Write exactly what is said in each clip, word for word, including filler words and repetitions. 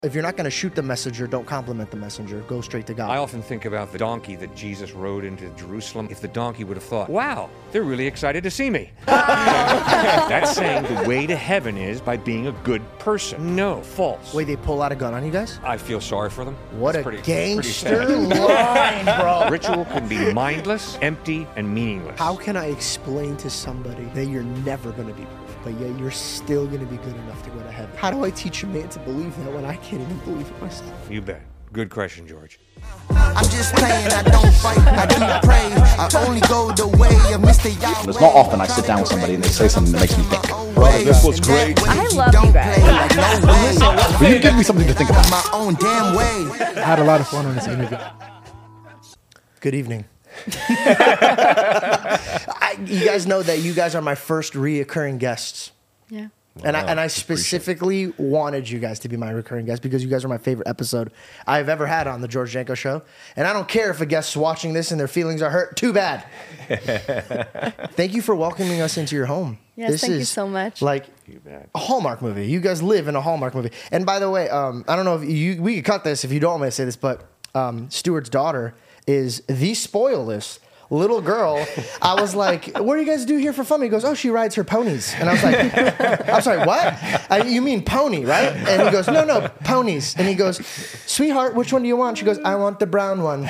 If you're not going to shoot the messenger, don't compliment the messenger. Go straight to God. I often think about the donkey that Jesus rode into Jerusalem. If the donkey would have thought, wow, they're really excited to see me. That's saying the way to heaven is by being a good person. No, false. Wait, they pull out a gun on you guys? I feel sorry for them. What It's a pretty, gangster pretty line, bro. Ritual can be mindless, empty, and meaningless. How can I explain to somebody that you're never going to be perfect, but yet you're still going to be good enough to go to heaven? How do I teach a man to believe that when I can't even believe it myself? You bet. Good question, George. I'm just playing, I don't fight, I do pray. I only go the way of Mister Yahweh. It's not often I sit down with somebody and they say something that makes me think. Brother, this was great. I love you guys. Will you give me something to think about? My own damn way. I had a lot of fun on this interview. Good evening. I, you guys know that you guys are my first reoccurring guests. Yeah. And I, and I specifically wanted you guys to be my recurring guests because you guys are my favorite episode I've ever had on the George Janko Show. And I don't care if a guest's watching this and their feelings are hurt. Too bad. Thank you for welcoming us into your home. Yes, this thank is you so much. Like a Hallmark movie. You guys live in a Hallmark movie. And by the way, um, I don't know if you we could cut this if you don't want me to say this, but um, Stuart's daughter is the spoil list. Little girl, I was like, what do you guys do here for fun? He goes, oh, she rides her ponies. And I was like, I'm sorry, what? I, you mean pony, right? And he goes, no, no, ponies. And he goes, sweetheart, which one do you want? She goes, I want the brown one.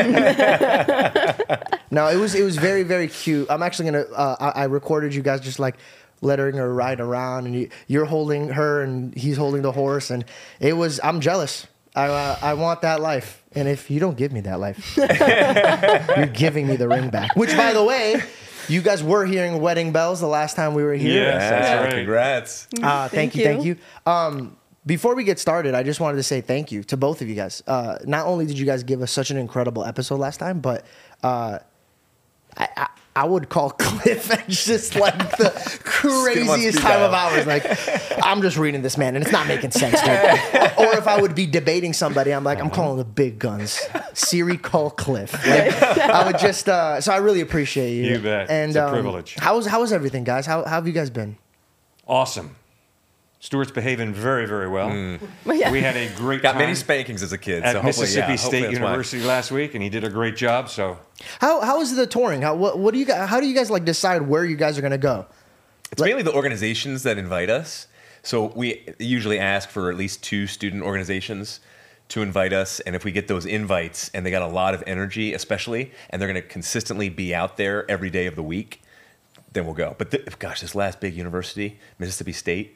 No, it was it was very, very cute. I'm actually going to, uh, I, I recorded you guys just like letting her ride around. And you, you're holding her and he's holding the horse. And it was, I'm jealous. I, uh, I want that life. And if you don't give me that life, you're giving me the ring back. Which, by the way, you guys were hearing wedding bells the last time we were here. Yes, that's Yeah. right. Congrats. Uh, thank, Thank you, you. thank you. Um, before we get started, I just wanted to say thank you to both of you guys. Uh, not only did you guys give us such an incredible episode last time, but uh, I, I, I would call Cliff just like the craziest time of hours. Like, I'm just reading this man, and it's not making sense, dude. Or if I would be debating somebody, I'm like, I'm calling the big guns. Siri, call Cliff. Like, I would just, uh, so I really appreciate you. You bet. And, It's a um, privilege. How's, how's everything, guys? How, how have you guys been? Awesome. Stuart's behaving very, very well. Yeah. We had a great Got time many spankings as a kid. at so hopefully, Mississippi yeah, State hopefully that's why. University last week, and he did a great job. So How how is the touring? How what, what do you guys, how do you guys like decide where you guys are gonna go? It's mainly the organizations that invite us. So we usually ask for at least two student organizations to invite us. And if we get those invites and they got a lot of energy, especially, and they're going to consistently be out there every day of the week, then we'll go. But th- gosh, this last big university, Mississippi State,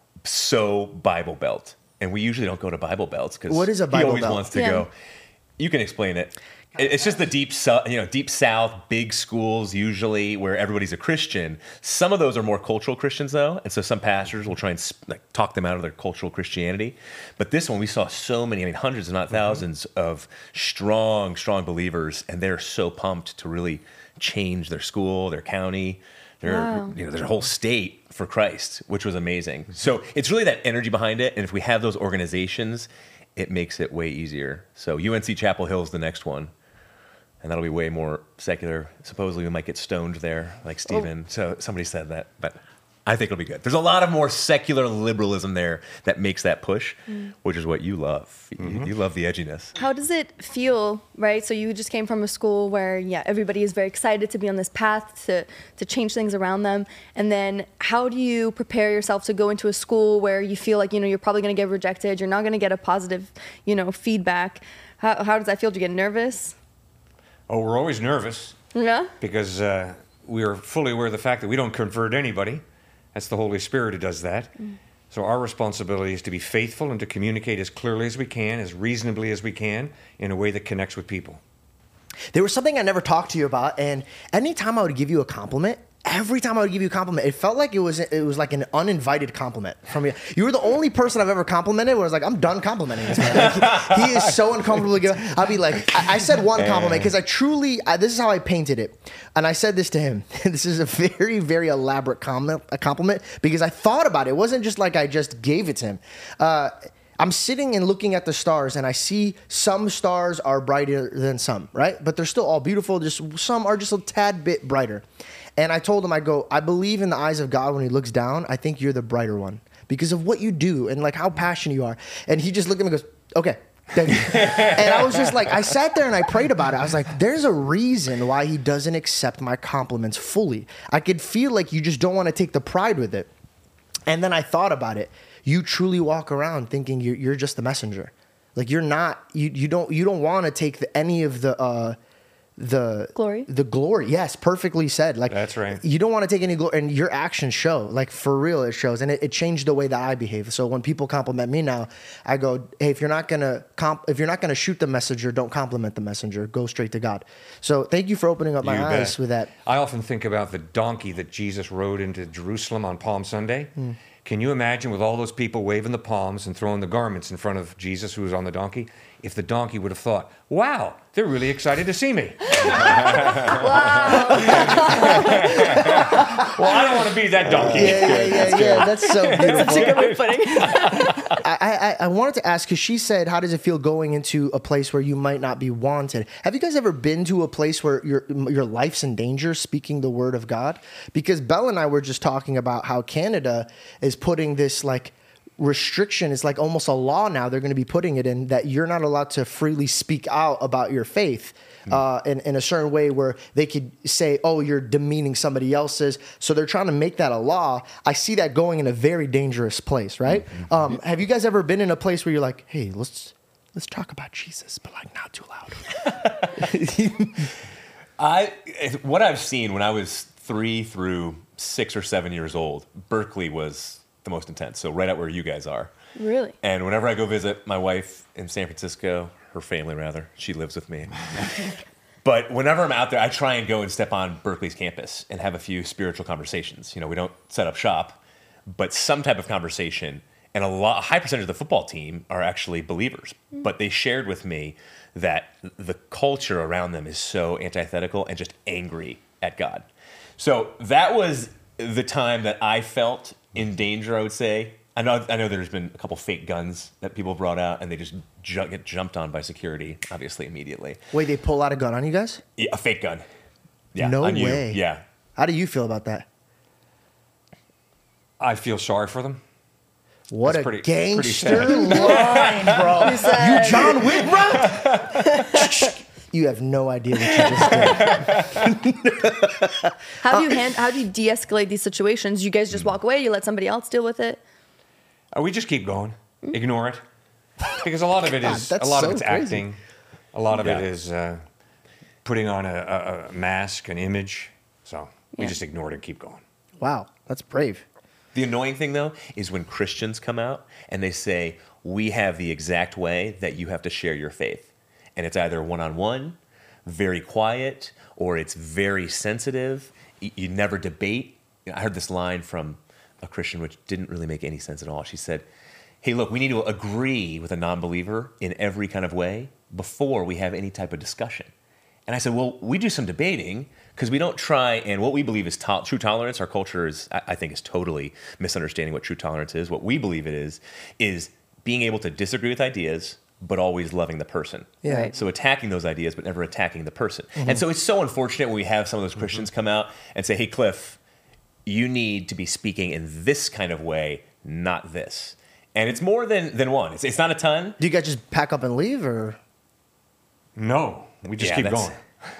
so Bible Belt. And we usually don't go to Bible Belts because What is a he Bible always Belt? wants to Yeah. go. You can explain it. It- It's just the deep, su- you know, deep South, big schools usually where everybody's a Christian. Some of those are more cultural Christians though, and so some pastors will try and like talk them out of their cultural Christianity. But this one, we saw so many, I mean, hundreds, if not thousands, of strong, strong believers, and they're so pumped to really change their school, their county, their Wow. you know, their whole state for Christ, which was amazing. So it's really that energy behind it, and if we have those organizations, it makes it way easier. So U N C Chapel Hill is the next one. And that'll be way more secular. Supposedly we might get stoned there, like Stephen. So somebody said that, but I think it'll be good. There's a lot of more secular liberalism there that makes that push, which is what you love. You, you love the edginess. How does it feel, right? So you just came from a school where, yeah, everybody is very excited to be on this path to, to change things around them. And then how do you prepare yourself to go into a school where you feel like, you know, you're probably going to get rejected, you're not going to get a positive, you know, feedback? How, how does that feel? Do you get nervous? oh, we're always nervous Yeah? because uh, we are fully aware of the fact that we don't convert anybody. That's the Holy Spirit who does that. So our responsibility is to be faithful and to communicate as clearly as we can, as reasonably as we can, in a way that connects with people. There was something I never talked to you about, and anytime I would give you a compliment, every time I would give you a compliment, it felt like it was it was like an uninvited compliment from you. You were the only person I've ever complimented where I was like, I'm done complimenting this man. Like, he, he is so uncomfortable to give. I'll be like, I, I said one compliment because I truly, I, this is how I painted it. And I said this to him. This is a very, very elaborate comment, a compliment because I thought about it. It wasn't just like I just gave it to him. Uh, I'm sitting and looking at the stars, and I see some stars are brighter than some, right? But they're still all beautiful. Just some are just a tad bit brighter. And I told him, I go, I believe in the eyes of God when he looks down. I think you're the brighter one because of what you do and like how passionate you are. And he just looked at me and goes, okay. Thank you. And I was just like, I sat there and I prayed about it. I was like, there's a reason why he doesn't accept my compliments fully. I could feel like you just don't want to take the pride with it. And then I thought about it. You truly walk around thinking you're, you're just the messenger. Like you're not, you, you don't, you don't want to take the, any of the, uh, the glory the glory yes perfectly said. Like that's right. You don't want to take any glory, and your actions show, like for real it shows. And it, it changed the way that I behave. So when people compliment me now, I go, hey, if you're not gonna comp if you're not gonna shoot the messenger, don't compliment the messenger, go straight to God. So thank you for opening up my You eyes bet. with that. I often think about the donkey that Jesus rode into Jerusalem on Palm Sunday. Mm. Can you imagine with all those people waving the palms and throwing the garments in front of Jesus who was on the donkey? If the donkey would have thought, wow, they're really excited to see me. Wow. Well, I don't want to be that donkey. Yeah, yeah, yeah, yeah. That's so beautiful. That's a good way of putting it. I, I, I wanted to ask, because she said, how does it feel going into a place where you might not be wanted? Have you guys ever been to a place where your your life's in danger speaking the word of God? Because Belle and I were just talking about how Canada is putting this like restriction. It's like almost a law now. They're going to be putting it in that you're not allowed to freely speak out about your faith. Uh, in, in a certain way where they could say, oh, you're demeaning somebody else's. So they're trying to make that a law. I see that going in a very dangerous place, right? Mm-hmm. Um, have you guys ever been in a place where you're like, hey, let's let's talk about Jesus, but like not too loud? I what I've seen when I was three through six or seven years old, Berkeley was the most intense. So right out where you guys are. Really? And whenever I go visit my wife in San Francisco, her family rather, she lives with me. But whenever I'm out there, I try and go and step on Berkeley's campus and have a few spiritual conversations. You know, we don't set up shop, but some type of conversation. And a, lot, a high percentage of the football team are actually believers. Mm. But they shared with me that the culture around them is so antithetical and just angry at God. So that was the time that I felt in danger, I would say. I know I know there's been a couple fake guns that people brought out, and they just ju- get jumped on by security, obviously, immediately. Wait, they pull out a gun on you guys? Yeah, a fake gun. Yeah, no on you. way. Yeah. How do you feel about that? I feel sorry for them. What That's a pretty- gangster pretty line, bro. You said- You John Wick, bro? You have no idea what you just did. How do you hand, how do you de-escalate these situations? You guys just walk away, you let somebody else deal with it? Uh, we just keep going, ignore it, because a lot of it God, is that's a lot so of it's crazy. acting, a lot of Yeah. it is uh, putting on a, a, a mask, an image. So we Yeah. just ignore it and keep going. Wow, that's brave. The annoying thing, though, is when Christians come out and they say, we have the exact way that you have to share your faith. And it's either one-on-one, very quiet, or it's very sensitive. Y- You never debate. I heard this line from a Christian, which didn't really make any sense at all. She said, hey, look, we need to agree with a non-believer in every kind of way before we have any type of discussion. And I said, well, we do some debating because we don't try, and what we believe is to- true tolerance, our culture is, I I think, is totally misunderstanding what true tolerance is. What we believe it is, is being able to disagree with ideas, but always loving the person. Yeah. Right. So attacking those ideas, but never attacking the person. And so it's so unfortunate when we have some of those Christians come out and say, hey, Cliff, you need to be speaking in this kind of way, not this. And it's more than, than one. It's, it's not a ton. Do you guys just pack up and leave, or? No, we just Yeah, keep that's- going.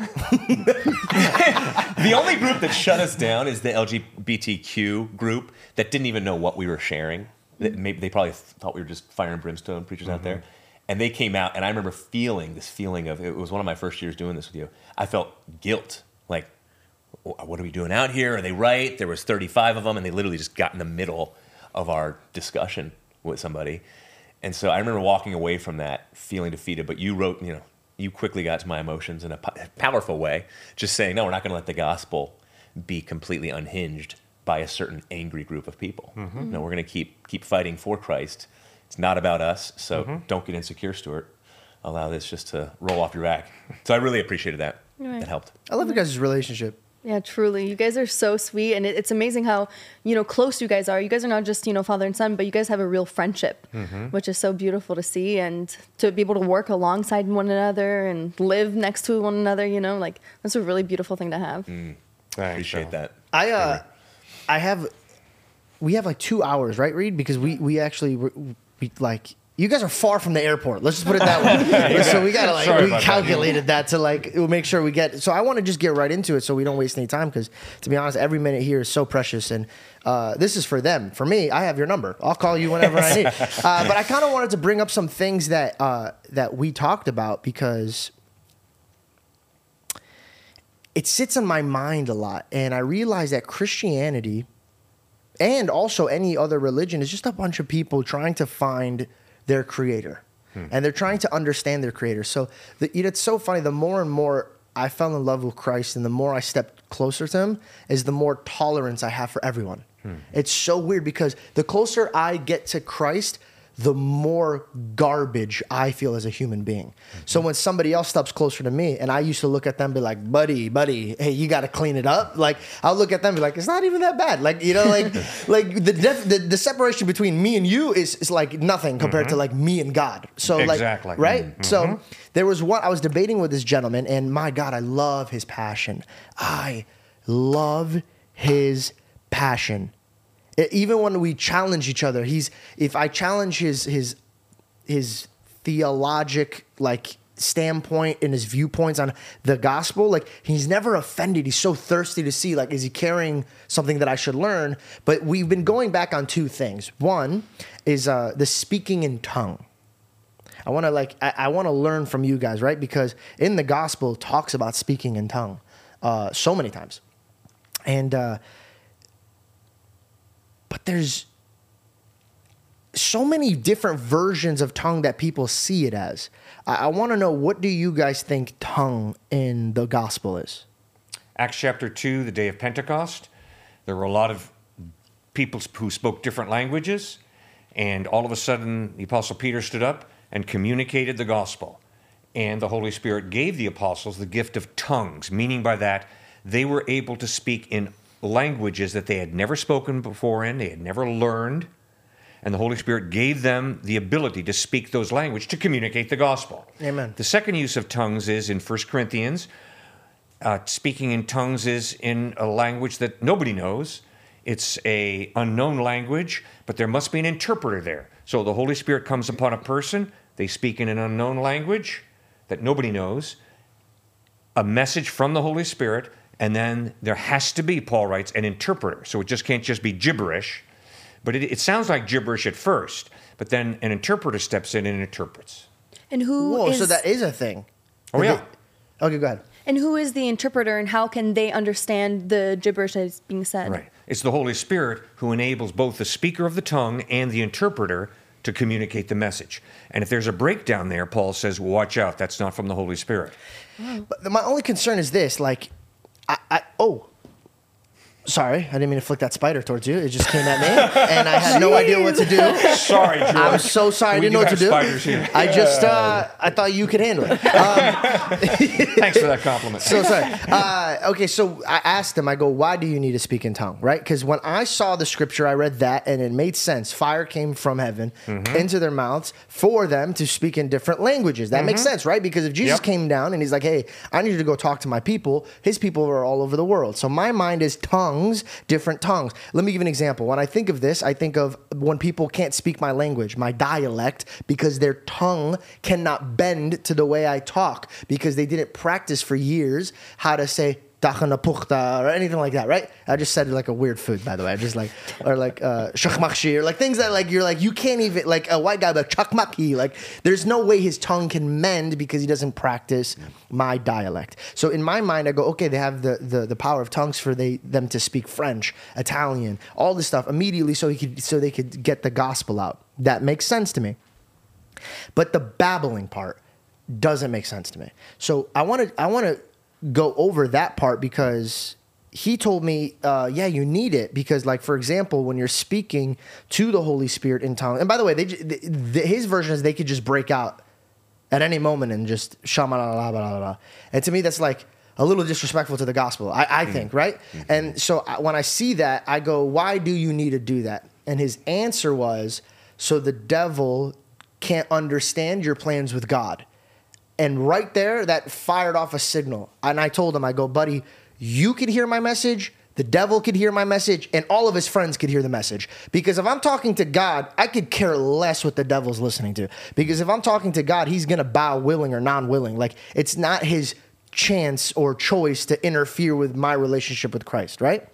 The only group that shut us down is the L G B T Q group that didn't even know what we were sharing. That maybe they probably thought we were just fire and brimstone preachers out there. And they came out, and I remember feeling this feeling of, it was one of my first years doing this with you. I felt guilt. Like, what are we doing out here? Are they right? There was thirty-five of them, and they literally just got in the middle of our discussion with somebody. And so I remember walking away from that feeling defeated, but you wrote, you know, you quickly got to my emotions in a po- powerful way, just saying, no, we're not going to let the gospel be completely unhinged by a certain angry group of people. Mm-hmm. No, we're going to keep keep fighting for Christ. It's not about us, so Mm-hmm. don't get insecure, Stuart. Allow this just to roll off your back. So I really appreciated that. Right. That helped. I love your guys' relationship. Yeah, truly. You guys are so sweet, and it, it's amazing how, you know, close you guys are. You guys are not just, you know, father and son, but you guys have a real friendship, Mm-hmm. which is so beautiful to see, and to be able to work alongside one another and live next to one another, you know, like, that's a really beautiful thing to have. Thanks, Appreciate so. that. I uh, I have we have like two hours, right, Reed? Because we we actually we like. You guys are far from the airport. Let's just put it that way. So we gotta like Sorry we about calculated that. that to like make sure we get. So I want to just get right into it so we don't waste any time because to be honest, every minute here is so precious and uh, this is for them. For me, I have your number. I'll call you whenever I need. Uh, but I kind of wanted to bring up some things that uh, that we talked about because it sits on my mind a lot, and I realize that Christianity and also any other religion is just a bunch of people trying to find their creator. Hmm. And they're trying to understand their creator. So the, you know, it's so funny. The more and more I fell in love with Christ and the more I stepped closer to him is the more tolerance I have for everyone. Hmm. It's so weird because the closer I get to Christ, the more garbage I feel as a human being. Mm-hmm. So when somebody else steps closer to me and I used to look at them and be like, buddy, buddy, hey, you got to clean it up. Like I'll look at them and be like, it's not even that bad. Like, you know, like, like the, def- the the separation between me and you is, is like nothing compared mm-hmm. to like me and God. So exactly. like, right? Mm-hmm. So there was one, I was debating with this gentleman and my God, I love his passion. I love his passion. Even when we challenge each other, he's if I challenge his his his theologic like standpoint and his viewpoints on the gospel, like he's never offended. He's so thirsty to see like is he carrying something that I should learn? But we've been going back on two things. One is uh, the speaking in tongue. I want to like I, I want to learn from you guys, right? Because in the gospel it talks about speaking in tongue uh, so many times, and. Uh, But there's so many different versions of tongue that people see it as. I, I want to know, what do you guys think tongue in the gospel is? Acts chapter two, the day of Pentecost, there were a lot of people who spoke different languages, and all of a sudden the Apostle Peter stood up and communicated the gospel. And the Holy Spirit gave the apostles the gift of tongues, meaning by that they were able to speak in languages that they had never spoken before in, they had never learned, and the Holy Spirit gave them the ability to speak those languages to communicate the gospel. Amen. The second use of tongues is in First Corinthians. Uh, speaking in tongues is in a language that nobody knows. It's a unknown language, but there must be an interpreter there. So the Holy Spirit comes upon a person, they speak in an unknown language that nobody knows, a message from the Holy Spirit, and then there has to be, Paul writes, an interpreter. So it just can't just be gibberish. But it, it sounds like gibberish at first, but then an interpreter steps in and interprets. And who Whoa, is... so that is a thing. Oh, yeah. Okay, go ahead. And who is the interpreter and how can they understand the gibberish that is being said? Right. It's the Holy Spirit who enables both the speaker of the tongue and the interpreter to communicate the message. And if there's a breakdown there, Paul says, watch out, that's not from the Holy Spirit. But my only concern is this, like, I, I oh, sorry, I didn't mean to flick that spider towards you. It just came at me, and I had no idea what to do. Sorry, George. I'm so sorry. I We didn't know do what to do. have spiders here. I just, uh, I thought you could handle it. Um, Thanks for that compliment. so sorry. Uh, okay, so I asked him, I go, why do you need to speak in tongue, right? Because when I saw the scripture, I read that, and it made sense. Fire came from heaven mm-hmm. into their mouths for them to speak in different languages. That mm-hmm. makes sense, right? Because if Jesus yep. came down and he's like, hey, I need you to go talk to my people, his people are all over the world. So my mind is tongues, different tongues. Let me give an example. When I think of this, I think of when people can't speak my language, my dialect, because their tongue cannot bend to the way I talk because they didn't practice for years how to say dachana puchta or anything like that, right? I just said like a weird food, by the way. I just like, or like uh, shachmakshi, or like things that like, you're like, you can't even, like a white guy, but chakmaki, like there's no way his tongue can mend because he doesn't practice my dialect. So in my mind, I go, okay, they have the the, the power of tongues for they them to speak French, Italian, all this stuff immediately so he could, so they could get the gospel out. That makes sense to me. But the babbling part doesn't make sense to me. So I want to, I want to, go over that part because he told me, uh, yeah, you need it because, like, for example, when you're speaking to the Holy Spirit in tongues, and by the way, they, the, the, his version is they could just break out at any moment and just shama la la la la. And to me, that's like a little disrespectful to the gospel, I, I think, right? Mm-hmm. And so I, when I see that, I go, why do you need to do that? And his answer was, so the devil can't understand your plans with God. And right there, that fired off a signal. And I told him, I go, buddy, you can hear my message, The devil could hear my message, and all of his friends could hear the message. Because if I'm talking to God, I could care less what the devil's listening to. Because if I'm talking to God, he's going to bow willing or non-willing. Like, it's not his chance or choice to interfere with my relationship with Christ, right?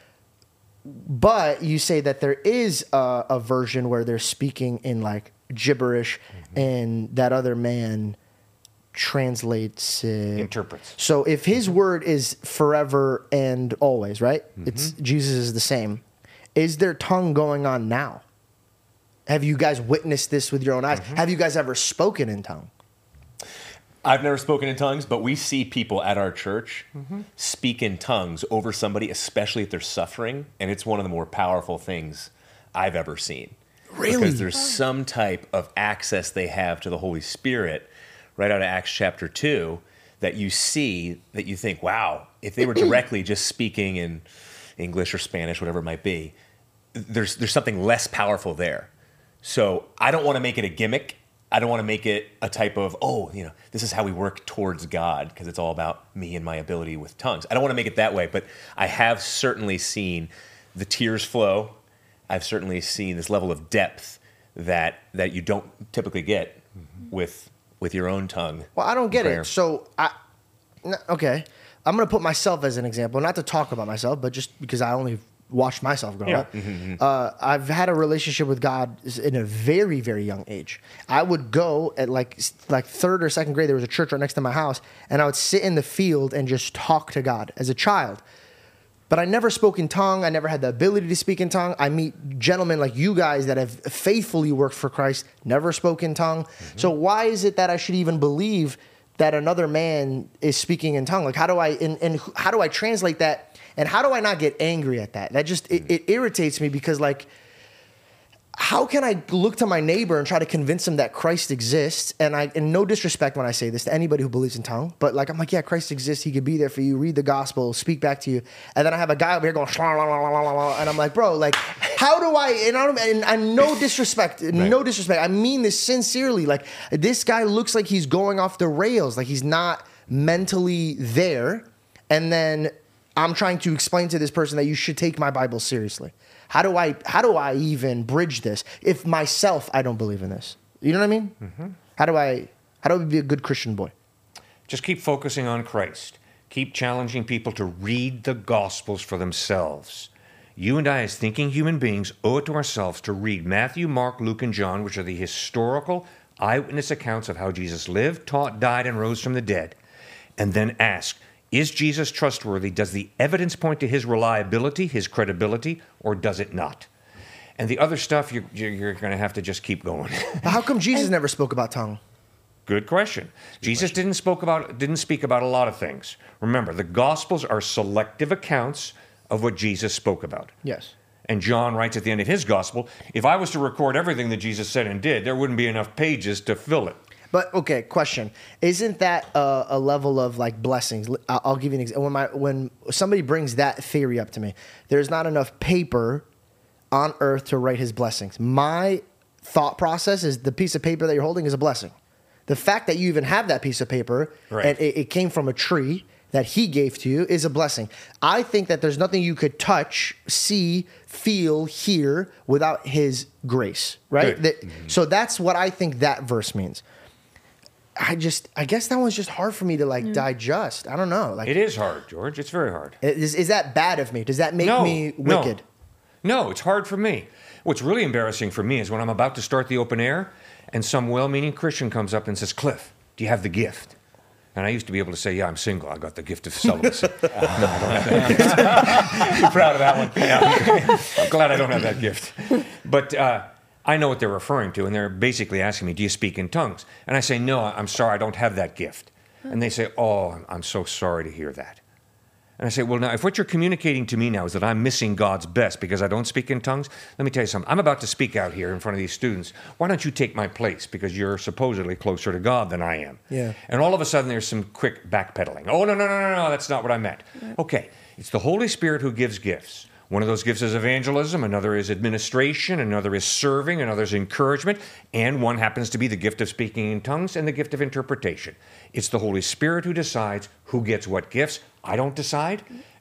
But you say that there is a, a version where they're speaking in like gibberish, mm-hmm. and that other man translates it. Interprets. So if his word is forever and always, right? Mm-hmm. It's Jesus is the same. Is there tongue going on now? Have you guys witnessed this with your own eyes? Mm-hmm. Have you guys ever spoken in tongue? I've never spoken in tongues, but we see people at our church mm-hmm. speak in tongues over somebody, especially if they're suffering, and it's one of the more powerful things I've ever seen. Really? Because there's some type of access they have to the Holy Spirit right out of Acts chapter two that you see, that you think, wow, if they were directly just speaking in English or Spanish, whatever it might be, there's there's something less powerful there. So I don't want to make it a gimmick. I don't want to make it a type of, oh, you know, this is how we work towards God, because it's all about me and my ability with tongues. I don't want to make it that way, but I have certainly seen the tears flow. I've certainly seen this level of depth that that you don't typically get mm-hmm. with with your own tongue. Well, I don't get prayer. it. So, I, n- okay, I'm going to put myself as an example, not to talk about myself, but just because I only watched myself grow Yeah. up. Mm-hmm. Uh, I've had a relationship with God in a very, very young age. I would go at like like third or second grade. There was a church right next to my house, and I would sit in the field and just talk to God as a child. But I never spoke in tongue. I never had the ability to speak in tongue. I meet gentlemen like you guys that have faithfully worked for Christ, never spoke in tongue. Mm-hmm. So why is it that I should even believe that another man is speaking in tongue? Like, how do I and, and how do I translate that? And how do I not get angry at that? That just it, it irritates me, because like, how can I look to my neighbor and try to convince him that Christ exists? And I, and no disrespect when I say this to anybody who believes in tongue, but like, I'm like, yeah, Christ exists. He could be there for you, read the gospel, speak back to you. And then I have a guy over here going, shla, la, la, la, la, la, and I'm like, bro, like, how do I, and I don't, and, and no disrespect, right. no disrespect. I mean this sincerely. Like, this guy looks like he's going off the rails. Like, he's not mentally there. And then I'm trying to explain to this person that you should take my Bible seriously. How do I how do I even bridge this if myself I don't believe in this? You know what I mean? Mm-hmm. How do I how do I be a good Christian boy? Just keep focusing on Christ. Keep challenging people to read the Gospels for themselves. You and I, as thinking human beings, owe it to ourselves to read Matthew, Mark, Luke, and John, which are the historical eyewitness accounts of how Jesus lived, taught, died, and rose from the dead, and then ask, is Jesus trustworthy? Does the evidence point to his reliability, his credibility, or does it not? And the other stuff, you're, you're going to have to just keep going. How come Jesus never spoke about tongue? Good question. Good Jesus question. didn't spoke about didn't speak about a lot of things. Remember, the Gospels are selective accounts of what Jesus spoke about. Yes. And John writes at the end of his Gospel, if I was to record everything that Jesus said and did, there wouldn't be enough pages to fill it. But okay, question: isn't that a, a level of like blessings? I'll, I'll give you an example. When my when somebody brings that theory up to me, there's not enough paper on earth to write his blessings. My thought process is the piece of paper that you're holding is a blessing. The fact that you even have that piece of paper right. and it, it came from a tree that he gave to you is a blessing. I think that there's nothing you could touch, see, feel, hear without his grace, right? That, mm-hmm. So that's what I think that verse means. I just, I guess that one's just hard for me to like yeah. digest. I don't know. Like, it is hard, George. It's very hard. Is, is that bad of me? Does that make no, me wicked? No. no, it's hard for me. What's really embarrassing for me is when I'm about to start the open air and some well-meaning Christian comes up and says, Cliff, do you have the gift? And I used to be able to say, yeah, I'm single. I got the gift of celibacy. no, I don't have that gift. You're proud of that one. Yeah. I'm glad I don't have that gift. But uh, I know what they're referring to, and they're basically asking me, do you speak in tongues? And I say, no, I'm sorry, I don't have that gift. And they say, oh, I'm so sorry to hear that. And I say, well, now, if what you're communicating to me now is that I'm missing God's best because I don't speak in tongues, let me tell you something. I'm about to speak out here in front of these students. Why don't you take my place? Because you're supposedly closer to God than I am. Yeah. And all of a sudden, there's some quick backpedaling. Oh, no, no, no, no, no, that's not what I meant. Yeah. Okay, it's the Holy Spirit who gives gifts. One of those gifts is evangelism, another is administration, another is serving, another is encouragement, and one happens to be the gift of speaking in tongues and the gift of interpretation. It's the Holy Spirit who decides who gets what gifts. I don't decide,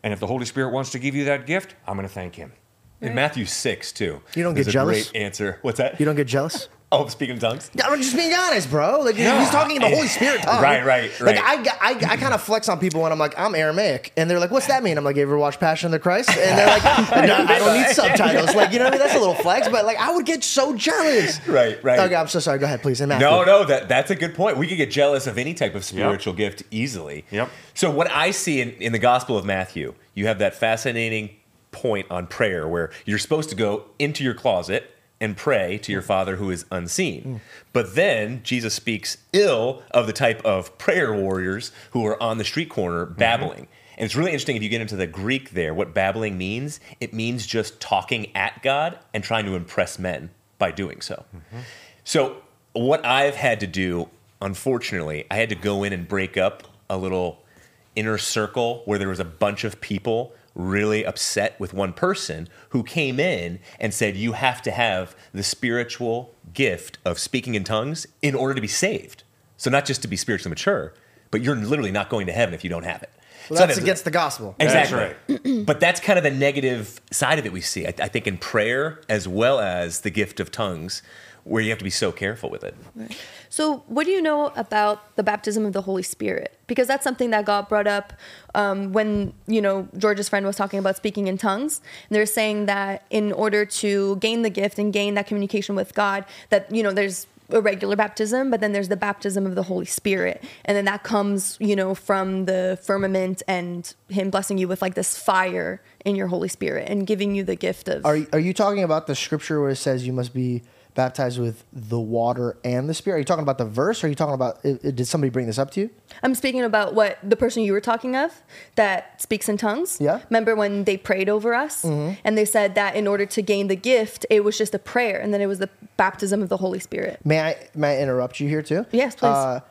And if the Holy Spirit wants to give you that gift, I'm going to thank him. In Matthew six, too. You don't there's get a jealous? Great answer. What's that? You don't get jealous? Oh, speaking in tongues? I'm just being honest, bro. Like he's talking in the Holy Spirit tongue. Right, right, Like right. I, I, I kind of flex on people when I'm like, I'm Aramaic, and they're like, "What's that mean?" I'm like, "You ever watch Passion of the Christ?" And they're like, "No, I don't need subtitles." Like, you know what I mean? That's a little flex, but like, I would get so jealous. Right, right. Okay, I'm so sorry. Go ahead, please. And Matthew. No, no, that that's a good point. We could get jealous of any type of spiritual gift easily. Yep. So what I see in, in the Gospel of Matthew, you have that fascinating point on prayer where you're supposed to go into your closet and pray to your Father who is unseen. Mm. But then Jesus speaks ill of the type of prayer warriors who are on the street corner babbling. Mm-hmm. And it's really interesting if you get into the Greek there, what babbling means. It means just talking at God and trying to impress men by doing so. Mm-hmm. So what I've had to do, unfortunately, I had to go in and break up a little inner circle where there was a bunch of people really upset with one person who came in and said, you have to have the spiritual gift of speaking in tongues in order to be saved. So not just to be spiritually mature, but you're literally not going to heaven if you don't have it. Well, so that's against the gospel. Exactly. That's right. But that's kind of the negative side of it we see. I, I think in prayer as well as the gift of tongues, where you have to be so careful with it. Right. So what do you know about the baptism of the Holy Spirit? Because that's something that got brought up um, when, you know, George's friend was talking about speaking in tongues. And they're saying that in order to gain the gift and gain that communication with God, that, you know, there's a regular baptism, but then there's the baptism of the Holy Spirit. And then that comes, you know, from the firmament and him blessing you with like this fire in your Holy Spirit and giving you the gift of... Are, are you talking about the scripture where it says you must be baptized with the water and the Spirit? Are you talking about the verse, or are you talking about, it, it- did somebody bring this up to you? I'm speaking about what the person you were talking of that speaks in tongues. Yeah. Remember when they prayed over us and they said that in order to gain the gift, it was just a prayer and then it was the baptism of the Holy Spirit. May I may I interrupt you here too? Yes, please. Uh,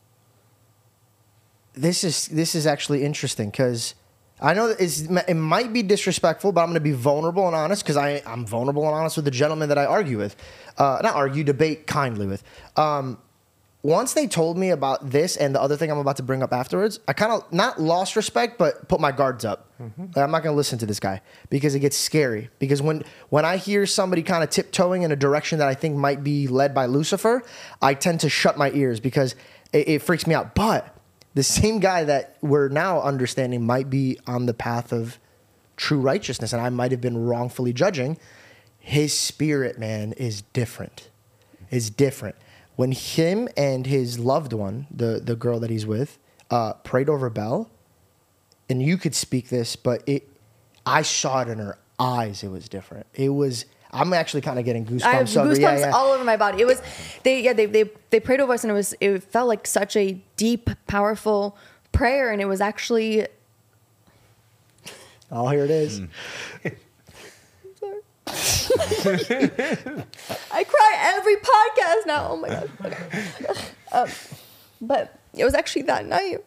this is this is actually interesting because I know that it's, it might be disrespectful, but I'm going to be vulnerable and honest because I I'm vulnerable and honest with the gentleman that I argue with, uh, not argue, debate kindly with. Um, once they told me about this and the other thing I'm about to bring up afterwards, I kind of not lost respect, but put my guards up. Mm-hmm. I'm not going to listen to this guy because it gets scary. Because when when I hear somebody kind of tiptoeing in a direction that I think might be led by Lucifer, I tend to shut my ears because it, it freaks me out. But the same guy that we're now understanding might be on the path of true righteousness, and I might have been wrongfully judging. His spirit, man, is different. Is different. When him and his loved one, the, the girl that he's with, uh, prayed over Belle, and you could speak this, but it, I saw it in her eyes. It was different. It was. I'm actually kind of getting goosebumps. I have So, goosebumps yeah, yeah. all over my body. It was, they, yeah, they, they, they prayed over us and it was, it felt like such a deep, powerful prayer. And it was actually, Oh, here it is. I cry every podcast now. Oh my God. Okay. Um, but it was actually that night.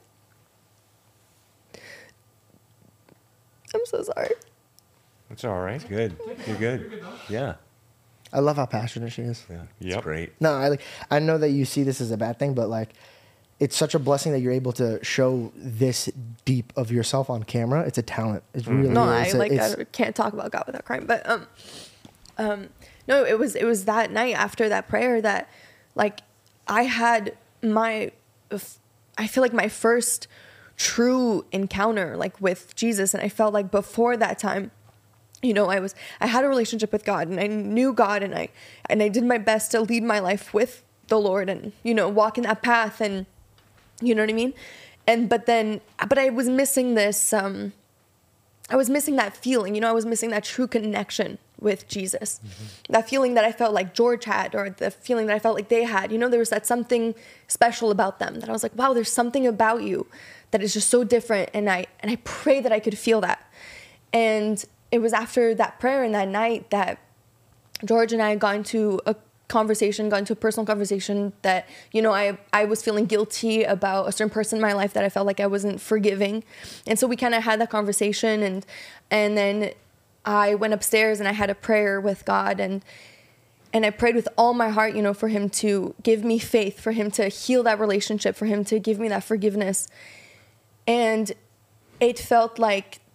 I'm so sorry. It's all right. Good. You're good. Yeah. I love how passionate she is. Yeah. Yep. It's great. No, I like. I know that you see this as a bad thing, but like, it's such a blessing that you're able to show this deep of yourself on camera. It's a talent. It's really No, really- I it's a- like it's- I can't talk about God without crying. But um, um, no, it was it was that night after that prayer that, like, I had my, I feel like my first true encounter like with Jesus, and I felt like before that time, you know, I was I had a relationship with God, and I knew God, and I and I did my best to lead my life with the Lord, and you know, walk in that path, and you know what I mean. And but then, but I was missing this. Um, I was missing that feeling, you know, I was missing that true connection with Jesus. Mm-hmm. That feeling that I felt like George had, or the feeling that I felt like they had. You know, there was that something special about them that I was like, wow, there's something about you that is just so different. And I and I pray that I could feel that. And it was after that prayer and that night that George and I got into a conversation, got into a personal conversation that, you know, I I was feeling guilty about a certain person in my life that I felt like I wasn't forgiving. And so we kind of had that conversation, and and then I went upstairs and I had a prayer with God, and and I prayed with all my heart, you know, for him to give me faith, for him to heal that relationship, for him to give me that forgiveness. And it felt like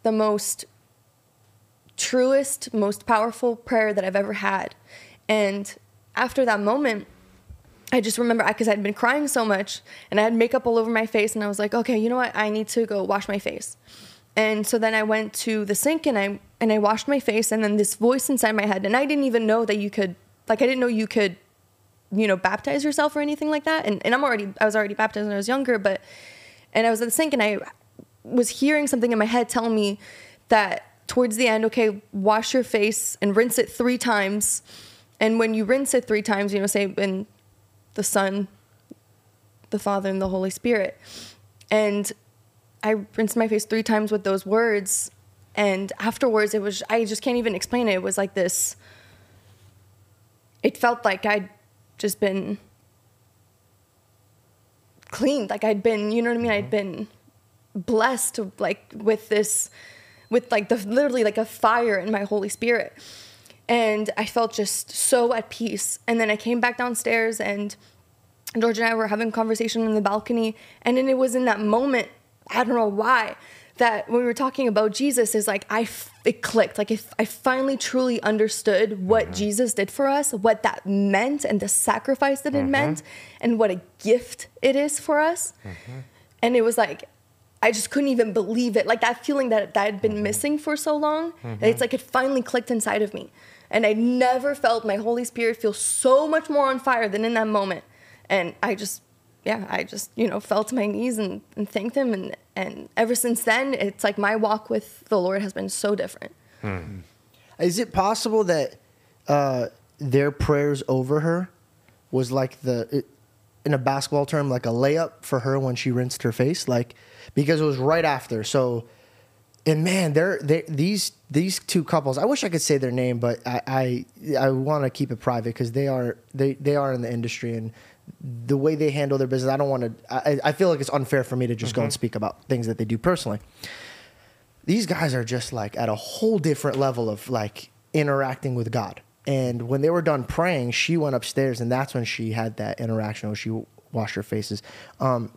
the most truest, most powerful prayer that I've ever had. And after that moment, I just remember, because I'd been crying so much and I had makeup all over my face, and I was like, okay, you know what? I need to go wash my face. And so then I went to the sink and I and I washed my face, and then this voice inside my head, and I didn't even know that you could, like, I didn't know you could, you know, baptize yourself or anything like that. And and I'm already, I was already baptized when I was younger, but, and I was at the sink and I was hearing something in my head telling me that towards the end, okay, wash your face and rinse it three times. And when you rinse it three times, you know, say in the Son, the Father, and the Holy Spirit. And I rinsed my face three times with those words. And afterwards, it was, I just can't even explain it. It was like this, it felt like I'd just been cleaned. Like I'd been, you know what I mean? I'd been blessed, like with this, with like the, literally like a fire in my Holy Spirit. And I felt just so at peace. And then I came back downstairs, and George and I were having a conversation on the balcony. And then it was in that moment, I don't know why, that when we were talking about Jesus, is like, I, it clicked. Like if I finally truly understood what mm-hmm. Jesus did for us, what that meant, and the sacrifice that mm-hmm. it meant, and what a gift it is for us. Mm-hmm. And it was like, I just couldn't even believe it. Like that feeling that, that I'd been mm-hmm. missing for so long. Mm-hmm. It's like it finally clicked inside of me. And I never felt my Holy Spirit feel so much more on fire than in that moment. And I just, yeah, I just, you know, fell to my knees and, and thanked him. And, and ever since then, it's like my walk with the Lord has been so different. Hmm. Is it possible that uh, their prayers over her was like the, it, in a basketball term, like a layup for her when she rinsed her face? Like, because it was right after. So, and man, they're, they these these two couples. I wish I could say their name, but I I, I want to keep it private because they are they, they are in the industry, and the way they handle their business, I don't want to. I, I feel like it's unfair for me to just mm-hmm. go and speak about things that they do personally. These guys are just like at a whole different level of like interacting with God. And when they were done praying, she went upstairs, and that's when she had that interaction where she washed her faces. Um,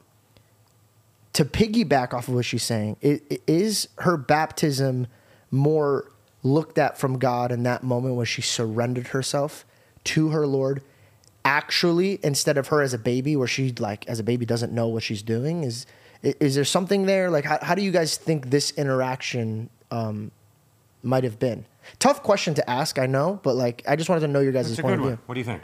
to piggyback off of what she's saying, it, is her baptism more looked at from God in that moment when she surrendered herself to her Lord, actually, instead of her as a baby, where she, like, as a baby doesn't know what she's doing? Is is there something there? Like, how, how do you guys think this interaction um, might have been? Tough question to ask, I know, but, like, I just wanted to know your guys' That's a point good of one. view. What do you think?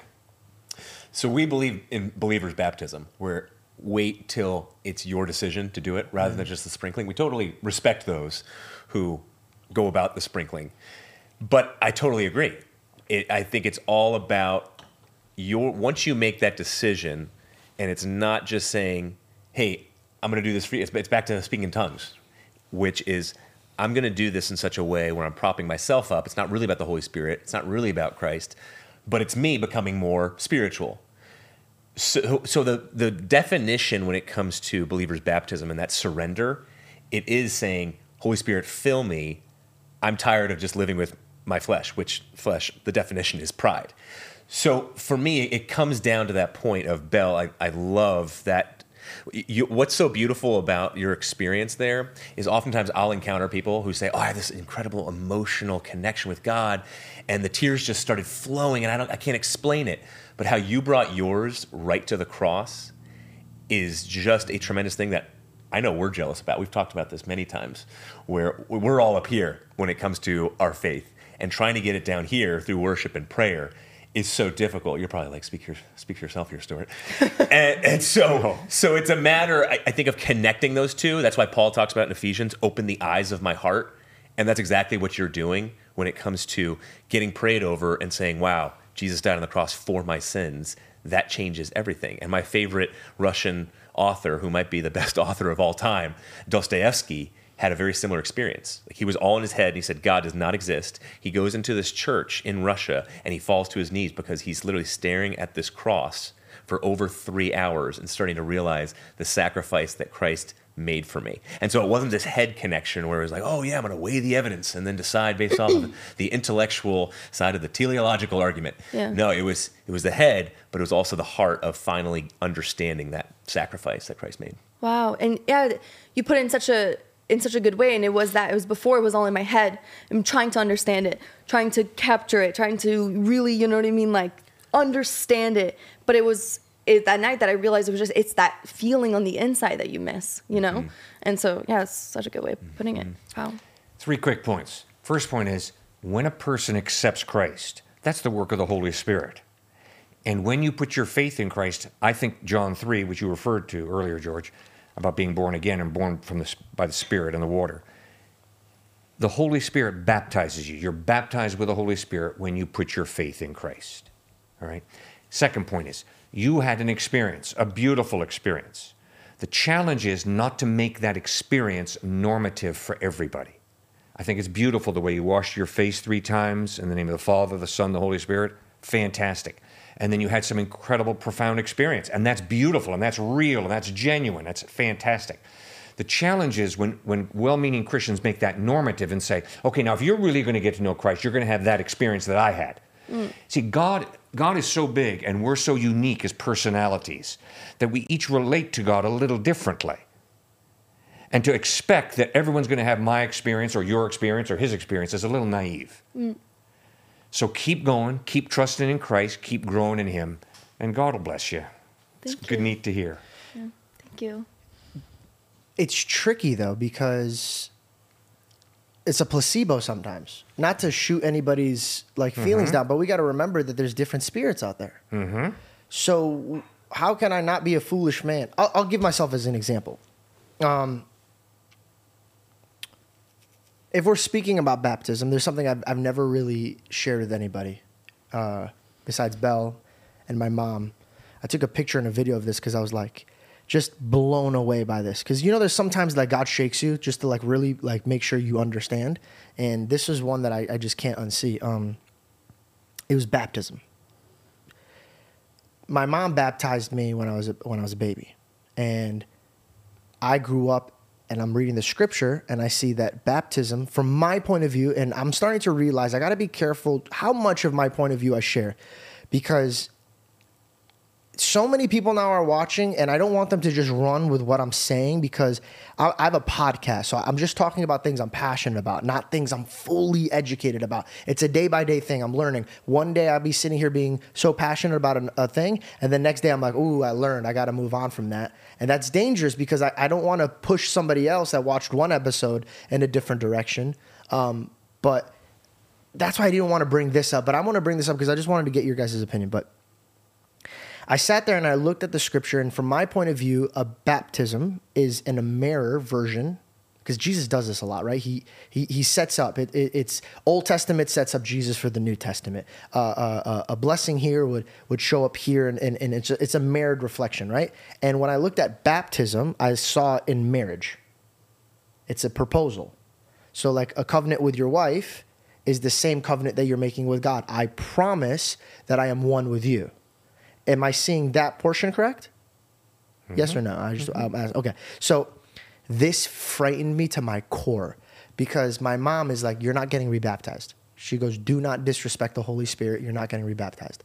So we believe in believers' baptism, where wait till it's your decision to do it rather mm-hmm. than just the sprinkling. We totally respect those who go about the sprinkling. But I totally agree. It, I think it's all about your, once you make that decision, and it's not just saying, hey, I'm going to do this for you. It's, it's back to speaking in tongues, which is, I'm going to do this in such a way where I'm propping myself up. It's not really about the Holy Spirit. It's not really about Christ, but it's me becoming more spiritual. So, so the, the definition when it comes to believers' baptism and that surrender, it is saying, Holy Spirit, fill me. I'm tired of just living with my flesh, which flesh, the definition is pride. So for me, it comes down to that point of, Belle, I, I love that. You, what's so beautiful about your experience there is oftentimes I'll encounter people who say, oh, I have this incredible emotional connection with God, and the tears just started flowing, and I don't, I can't explain it. But how you brought yours right to the cross is just a tremendous thing that I know we're jealous about. We've talked about this many times, where we're all up here when it comes to our faith, and trying to get it down here through worship and prayer is so difficult. You're probably like, speak, your, speak for yourself here, Stuart. and, and so, so it's a matter, I, I think, of connecting those two. That's why Paul talks about in Ephesians, open the eyes of my heart. And that's exactly what you're doing when it comes to getting prayed over and saying, wow, Jesus died on the cross for my sins. That changes everything. And my favorite Russian author, who might be the best author of all time, Dostoevsky, had a very similar experience. Like, he was all in his head, and he said, God does not exist. He goes into this church in Russia, and he falls to his knees because he's literally staring at this cross for over three hours and starting to realize the sacrifice that Christ made for me. And so it wasn't this head connection where it was like, oh yeah, I'm going to weigh the evidence and then decide based off of the intellectual side of the teleological argument. Yeah. No, it was it was the head, but it was also the heart of finally understanding that sacrifice that Christ made. Wow. And yeah, you put in such a in such a good way. And it was that it was before it was all in my head. I'm trying to understand it, trying to capture it, trying to really, you know what I mean? Like understand it. But it was it, that night that I realized it was just, it's that feeling on the inside that you miss, you know? Mm-hmm. And so, yeah, it's such a good way of putting mm-hmm. it. Wow. Three quick points. First point is when a person accepts Christ, that's the work of the Holy Spirit. And when you put your faith in Christ, I think John three, which you referred to earlier, George, about being born again and born from the, by the Spirit and the water, the Holy Spirit baptizes you. You're baptized with the Holy Spirit when you put your faith in Christ. All right? Second point is you had an experience, a beautiful experience. The challenge is not to make that experience normative for everybody. I think it's beautiful the way you washed your face three times in the name of the Father, the Son, the Holy Spirit. Fantastic. And then you had some incredible, profound experience. And that's beautiful, and that's real, and that's genuine. That's fantastic. The challenge is when, when well-meaning Christians make that normative and say, okay, now if you're really going to get to know Christ, you're going to have that experience that I had. Mm. See, God, God is so big, and we're so unique as personalities that we each relate to God a little differently. And to expect that everyone's going to have my experience or your experience or his experience is a little naive. Mm. So keep going, keep trusting in Christ, keep growing in him, and God will bless you. Thank it's you. good, neat to hear. Yeah, thank you. It's tricky, though, because it's a placebo sometimes. Not to shoot anybody's like feelings mm-hmm. down, but we got to remember that there's different spirits out there. Mm-hmm. So how can I not be a foolish man? I'll, I'll give myself as an example. Um, If we're speaking about baptism, there's something I've, I've never really shared with anybody uh, besides Belle and my mom. I took a picture and a video of this because I was like just blown away by this. Because, you know, there's sometimes that God shakes you just to like really like make sure you understand. And this is one that I, I just can't unsee. Um, it was baptism. My mom baptized me when I was a, when I was a baby. And I grew up and I'm reading the scripture and I see that baptism, from my point of view, and I'm starting to realize I got to be careful how much of my point of view I share, because so many people now are watching and I don't want them to just run with what I'm saying, because I, I have a podcast. So I'm just talking about things I'm passionate about, not things I'm fully educated about. It's a day by day thing. I'm learning. One day I'll be sitting here being so passionate about a, a thing. And the next day I'm like, ooh, I learned. I got to move on from that. And that's dangerous because I, I don't want to push somebody else that watched one episode in a different direction. Um, but that's why I didn't want to bring this up. But I want to bring this up because I just wanted to get your guys' opinion. But I sat there and I looked at the scripture, and from my point of view, a baptism is an a mirror version, because Jesus does this a lot, right? He he he sets up it, it. It's Old Testament sets up Jesus for the New Testament. Uh, uh, a blessing here would would show up here, and, and, and it's a, it's a mirrored reflection, right? And when I looked at baptism, I saw it in marriage. It's a proposal. So like a covenant with your wife is the same covenant that you're making with God. I promise that I am one with you. Am I seeing that portion correct? Mm-hmm. Yes or no? I just mm-hmm. I'm okay. So this frightened me to my core, because my mom is like, "You're not getting rebaptized." She goes, "Do not disrespect the Holy Spirit. You're not getting rebaptized."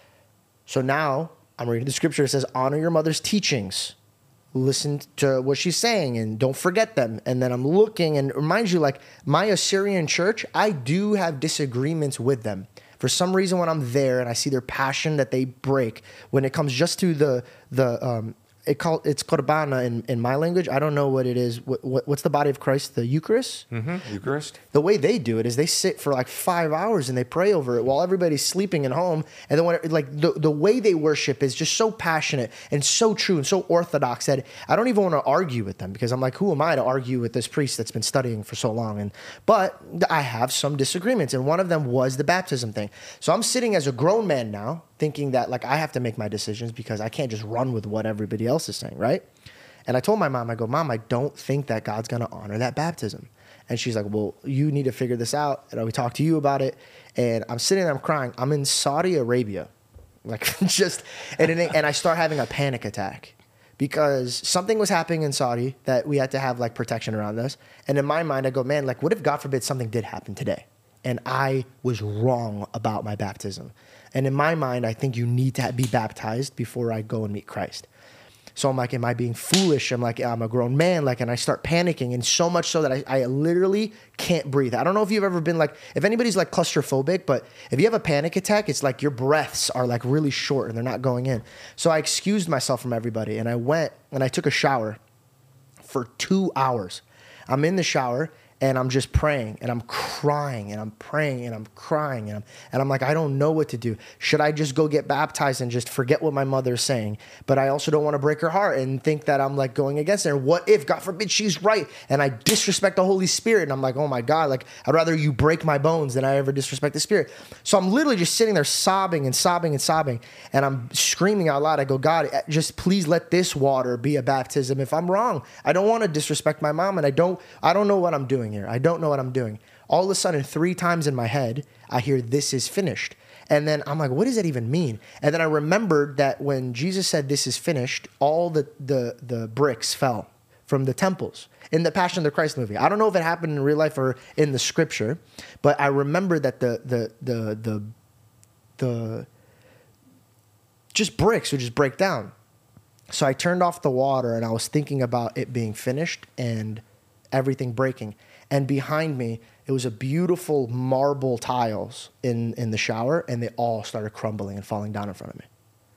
So now I'm reading the scripture. It says, "Honor your mother's teachings. Listen to what she's saying and don't forget them." And then I'm looking, and mind you, like my Assyrian church, I do have disagreements with them. For some reason, when I'm there and I see their passion that they break, when it comes just to the the um, it call it's korbana in, in my language. I don't know what it is. What, what what's the body of Christ? The Eucharist. Mm-hmm. Eucharist. The way they do it is they sit for like five hours and they pray over it while everybody's sleeping at home. And then when it, like the the way they worship is just so passionate and so true and so orthodox that I don't even want to argue with them, because I'm like, who am I to argue with this priest that's been studying for so long? And but I have some disagreements, and one of them was the baptism thing. So I'm sitting as a grown man now, thinking that like I have to make my decisions because I can't just run with what everybody else is saying, right? And I told my mom, I go, "Mom, I don't think that God's going to honor that baptism." And she's like, "Well, you need to figure this out." And we talked to you about it. And I'm sitting there, I'm crying. I'm in Saudi Arabia. Like just, and, it, and I start having a panic attack because something was happening in Saudi that we had to have like protection around us. And in my mind, I go, man, like what if God forbid something did happen today and I was wrong about my baptism? And in my mind, I think you need to be baptized before I go and meet Christ. So I'm like, am I being foolish? I'm like, I'm a grown man. Like, and I start panicking, and so much so that I, I literally can't breathe. I don't know if you've ever been like, if anybody's like claustrophobic, but if you have a panic attack, it's like your breaths are like really short and they're not going in. So I excused myself from everybody, and I went and I took a shower for two hours. I'm in the shower, and I'm just praying, and I'm crying, and I'm praying, and I'm crying, and I'm, and I'm like, I don't know what to do. Should I just go get baptized and just forget what my mother's saying? But I also don't want to break her heart and think that I'm like going against her. What if, God forbid, she's right, and I disrespect the Holy Spirit? And I'm like, oh my God, like I'd rather you break my bones than I ever disrespect the Spirit. So I'm literally just sitting there sobbing and sobbing and sobbing, and I'm screaming out loud. I go, God, just please let this water be a baptism if I'm wrong. I don't want to disrespect my mom, and I don't, I don't know what I'm doing here. I don't know what I'm doing. All of a sudden, three times in my head, I hear, this is finished. And then I'm like, what does that even mean? And then I remembered that when Jesus said, this is finished, all the, the, the bricks fell from the temples in the Passion of the Christ movie. I don't know if it happened in real life or in the scripture, but I remember that the, the, the, the, the, just bricks would just break down. So I turned off the water, and I was thinking about it being finished and everything breaking. And behind me, it was a beautiful marble tiles in, in the shower, and they all started crumbling and falling down in front of me.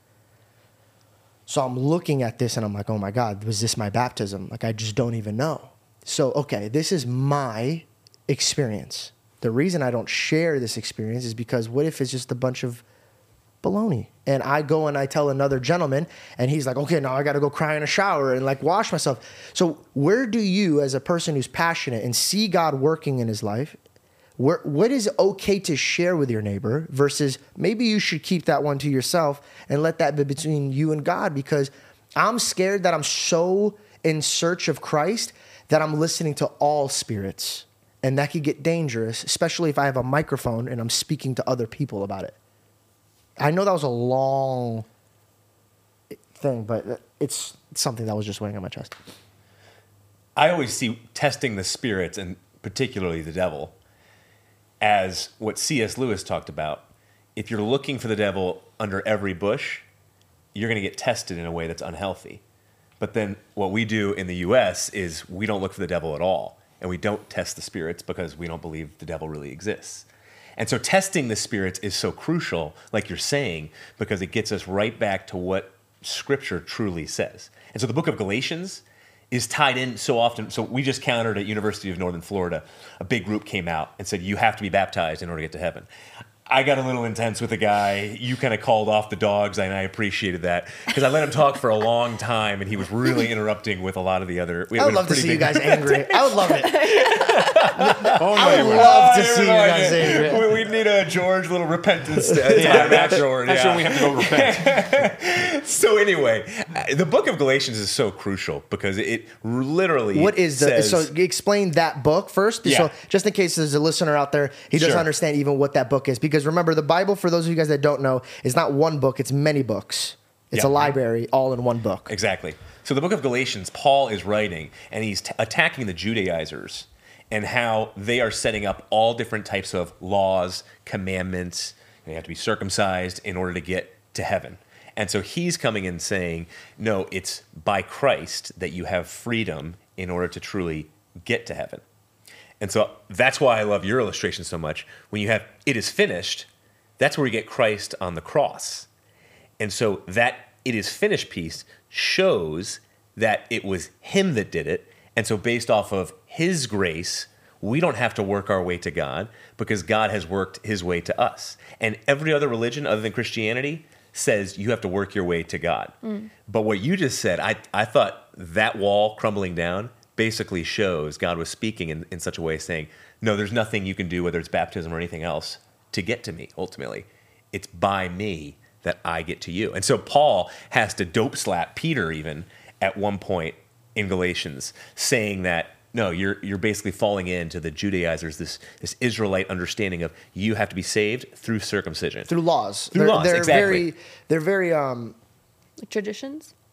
So I'm looking at this, and I'm like, oh my God, was this my baptism? Like, I just don't even know. So, okay, this is my experience. The reason I don't share this experience is because what if it's just a bunch of baloney? And I go and I tell another gentleman, and he's like, okay, now I got to go cry in a shower and like wash myself. So where do you, as a person who's passionate and see God working in his life, where, what is okay to share with your neighbor versus maybe you should keep that one to yourself and let that be between you and God? Because I'm scared that I'm so in search of Christ that I'm listening to all spirits, and that could get dangerous, especially if I have a microphone and I'm speaking to other people about it. I know that was a long thing, but it's something that was just weighing on my chest. I always see testing the spirits, and particularly the devil, as what C S Lewis talked about. If you're looking for the devil under every bush, you're going to get tested in a way that's unhealthy. But then what we do in the U S is we don't look for the devil at all, and we don't test the spirits because we don't believe the devil really exists. And so testing the spirits is so crucial, like you're saying, because it gets us right back to what Scripture truly says. And so the book of Galatians is tied in so often. So we just countered at University of Northern Florida. A big group came out and said, you have to be baptized in order to get to heaven. I got a little intense with the guy. You kind of called off the dogs, and I apprecicided that because I let him talk for a long time, and he was really interrupting with a lot of the other. I would love to see you guys angry. I would love it. Oh, I would love to see you guys angry. We, we need a George little repentance time Yeah, that's, afterward. that's yeah. when we have to go repent. So anyway, the book of Galatians is so crucial because it literally What is the says, so explain that book first, Yeah. so just in case there's a listener out there he doesn't Sure. understand even what that book is, because remember, the Bible, for those of you guys that don't know, is not one book, it's many books. It's Yeah. a library all in one book. Exactly. So the book of Galatians, Paul is writing, and he's t- attacking the Judaizers and how they are setting up all different types of laws, commandments. You have to be circumcised in order to get to heaven. And so he's coming in saying, no, it's by Christ that you have freedom in order to truly get to heaven. And so that's why I love your illustration so much. When you have it is finished, that's where we get Christ on the cross. And so that it is finished piece shows that it was him that did it. And so based off of his grace, we don't have to work our way to God because God has worked his way to us. And every other religion other than Christianity says you have to work your way to God. Mm. But what you just said, I, I thought that wall crumbling down basically shows God was speaking in, in such a way saying, no, there's nothing you can do, whether it's baptism or anything else, to get to me, ultimately. It's by me that I get to you. And so Paul has to dope slap Peter even at one point in Galatians, saying that, no, you're you're basically falling into the Judaizers, this this Israelite understanding of you have to be saved through circumcision. Through laws. Through they're, laws, they're exactly. Very, they're very... um. Like traditions?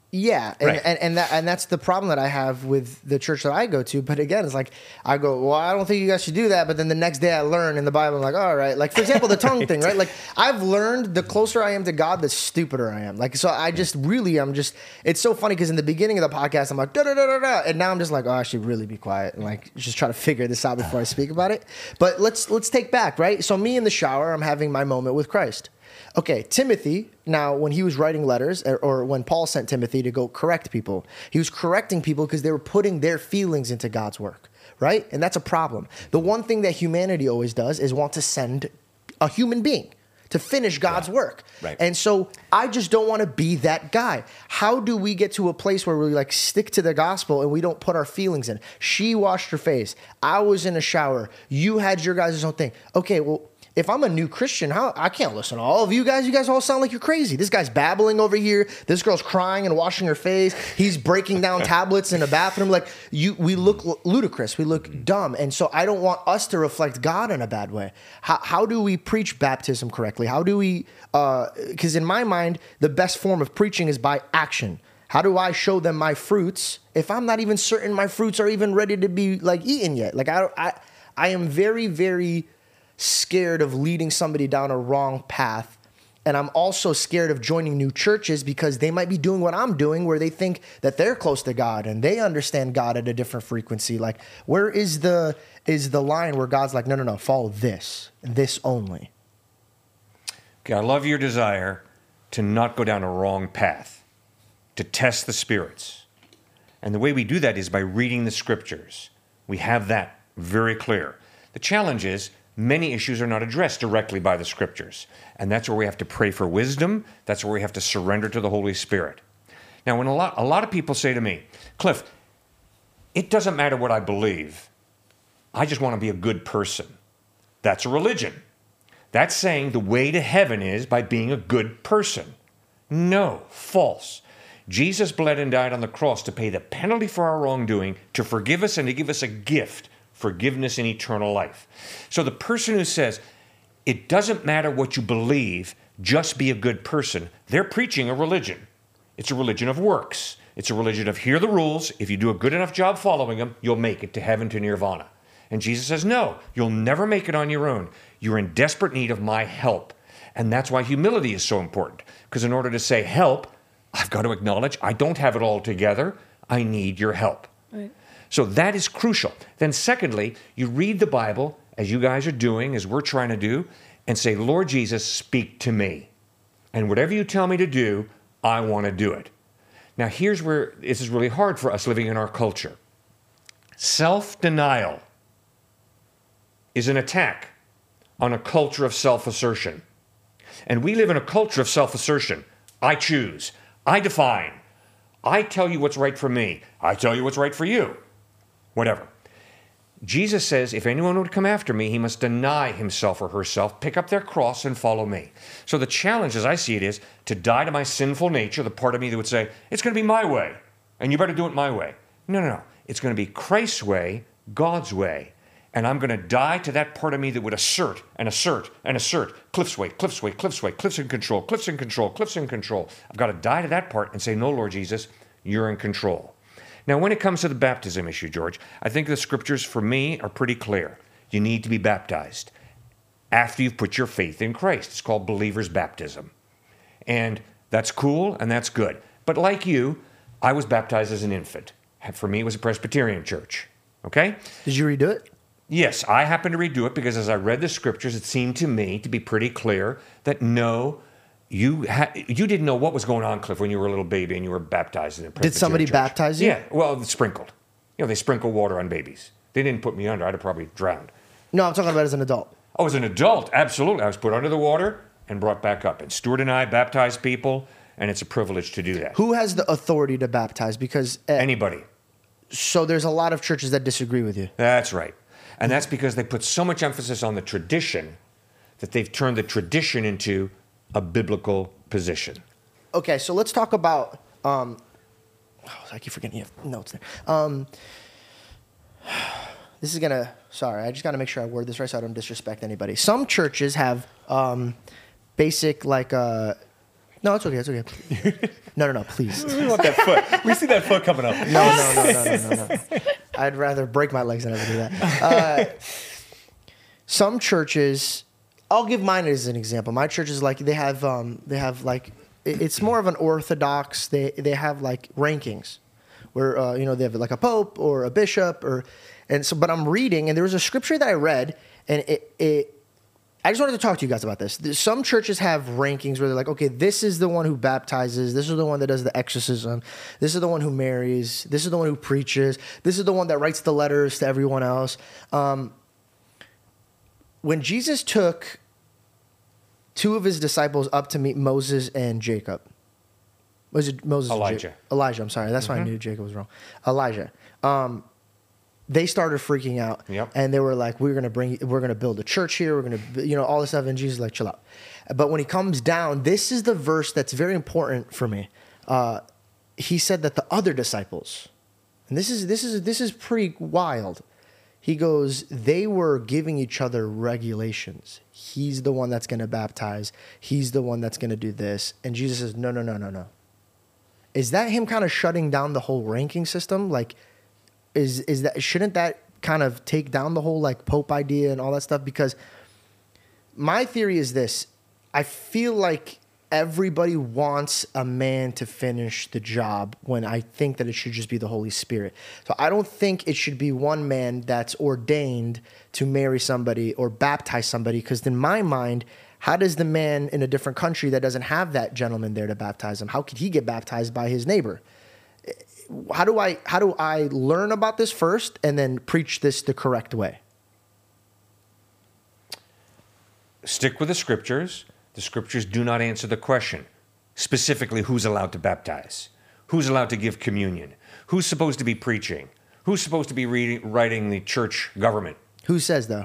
Yeah, and, Right. and and that and that's the problem that I have with the church that I go to. But again, it's like I go, well, I don't think you guys should do that. But then the next day I learn in the Bible, I'm like, all right. Like for example, the tongue thing, right? Like I've learned the closer I am to God, the stupider I am. Like so, I just really, I'm just. It's so funny because in the beginning of the podcast, I'm like da da da da da, and now I'm just like, oh, I should really be quiet and like just try to figure this out before I speak about it. But let's let's take back, right? So me in the shower, I'm having my moment with Christ. Okay, Timothy, now when he was writing letters, or, or when Paul sent Timothy to go correct people, he was correcting people because they were putting their feelings into God's work, right? And that's a problem. The one thing that humanity always does is want to send a human being to finish God's work. Right. And so I just don't want to be that guy. How do we get to a place where we like stick to the gospel and we don't put our feelings in? She washed her face. I was in a shower. You had your guys' own thing. Okay, well, if I'm a new Christian, how I can't listen to all of you guys. You guys all sound like you're crazy. This guy's babbling over here. This girl's crying and washing her face. He's breaking down tablets in a bathroom. Like you, we look ludicrous. We look dumb. And so I don't want us to reflect God in a bad way. How, how do we preach baptism correctly? How do we, because uh, in my mind, the best form of preaching is by action. How do I show them my fruits if I'm not even certain my fruits are even ready to be like eaten yet? Like I, I, I am very, very scared of leading somebody down a wrong path. And I'm also scared of joining new churches because they might be doing what I'm doing where they think that they're close to God and they understand God at a different frequency. Like where is the is the line where God's like, no, no, no, follow this and this only? Okay, I love your desire to not go down a wrong path, to test the spirits. And the way we do that is by reading the scriptures. We have that very clear. The challenge is many issues are not addressed directly by the scriptures. And that's where we have to pray for wisdom. That's where we have to surrender to the Holy Spirit. Now, when a lot, a lot of people say to me, Cliff, it doesn't matter what I believe. I just want to be a good person. That's a religion. That's saying the way to heaven is by being a good person. No, false. Jesus bled and died on the cross to pay the penalty for our wrongdoing, to forgive us and to give us a gift, forgiveness and eternal life. So the person who says, it doesn't matter what you believe, just be a good person, they're preaching a religion. It's a religion of works. It's a religion of here are the rules. If you do a good enough job following them, you'll make it to heaven, to nirvana. And Jesus says, no, you'll never make it on your own. You're in desperate need of my help. And that's why humility is so important. Because in order to say help, I've got to acknowledge I don't have it all together. I need your help. Right. So that is crucial. Then secondly, you read the Bible, as you guys are doing, as we're trying to do, and say, Lord Jesus, speak to me. And whatever you tell me to do, I want to do it. Now here's where this is really hard for us living in our culture. Self-denial is an attack on a culture of self-assertion. And we live in a culture of self-assertion. I choose. I define. I tell you what's right for me. I tell you what's right for you. Whatever. Jesus says, if anyone would come after me, he must deny himself or herself, pick up their cross and follow me. So the challenge, as I see it, is to die to my sinful nature, the part of me that would say, it's going to be my way, and you better do it my way. No, no, no. It's going to be Christ's way, God's way. And I'm going to die to that part of me that would assert and assert and assert. Cliff's way, Cliff's way, Cliff's way, Cliff's in control, Cliff's in control, Cliff's in control. I've got to die to that part and say, no, Lord Jesus, you're in control. Now, when it comes to the baptism issue, George, I think the scriptures for me are pretty clear. You need to be baptized after you've put your faith in Christ. It's called believer's baptism. And that's cool and that's good. But like you, I was baptized as an infant. For me, it was a Presbyterian church. Okay? Did you redo it? Yes, I happened to redo it because as I read the scriptures, it seemed to me to be pretty clear that no, you ha- you didn't know what was going on, Cliff, when you were a little baby and you were baptized in a Presbyterian Did somebody church. baptize you? Yeah, well, sprinkled. You know, they sprinkle water on babies. They didn't put me under. I'd have probably drowned. No, I'm talking about as an adult. Oh, as an adult, absolutely. I was put under the water and brought back up. And Stuart and I baptized people, and it's a privilege to do that. Who has the authority to baptize? Because uh, Anybody. so there's a lot of churches that disagree with you. That's right. And that's because they put so much emphasis on the tradition that they've turned the tradition into a biblical position. Okay, so let's talk about. Um, oh, I keep forgetting you have notes there. Um, this is gonna. Sorry, I just got to make sure I word this right so I don't disrespect anybody. Some churches have um, basic like uh, No, it's okay. It's okay. No, no, no. Please. We want that foot. We see that foot coming up. No, no, no, no, no, no, no. I'd rather break my legs than ever do that. Uh, some churches, I'll give mine as an example. My church is like they have, um, they have like, it- it's more of an orthodox. They they have like rankings, where uh, you know they have like a pope or a bishop or, and so. But I'm reading, and there was a scripture that I read, and it it. I just wanted to talk to you guys about this. There's- Some churches have rankings where they're like, okay, this is the one who baptizes. This is the one that does the exorcism. This is the one who marries. This is the one who preaches. This is the one that writes the letters to everyone else. Um, when Jesus took two of his disciples up to meet Moses and Jacob, was it Moses? and Elijah. Ja- Elijah. I'm sorry. That's why I knew Jacob was wrong. Elijah. Um, they started freaking out, Yep. and they were like, "We're gonna bring, we're gonna build a church here. We're gonna, you know, all this stuff." And Jesus is like, "Chill out." But when he comes down, this is the verse that's very important for me. Uh, he said that the other disciples, and this is this is this is pretty wild. He goes, they were giving each other regulations. He's the one that's gonna baptize. He's the one that's gonna do this. And Jesus says, "No, no, no, no, no." Is that him kind of shutting down the whole ranking system? Like, is is that shouldn't that kind of take down the whole like Pope idea and all that stuff? Because my theory is this: I feel like everybody wants a man to finish the job when I think that it should just be the Holy Spirit. So I don't think it should be one man that's ordained to marry somebody or baptize somebody, because in my mind, how does the man in a different country that doesn't have that gentleman there to baptize him, how could he get baptized by his neighbor? How do I how do I learn about this first and then preach this the correct way? Stick with the scriptures. The scriptures do not answer the question. Specifically, who's allowed to baptize? Who's allowed to give communion? Who's supposed to be preaching? Who's supposed to be reading, writing the church government? Who says though?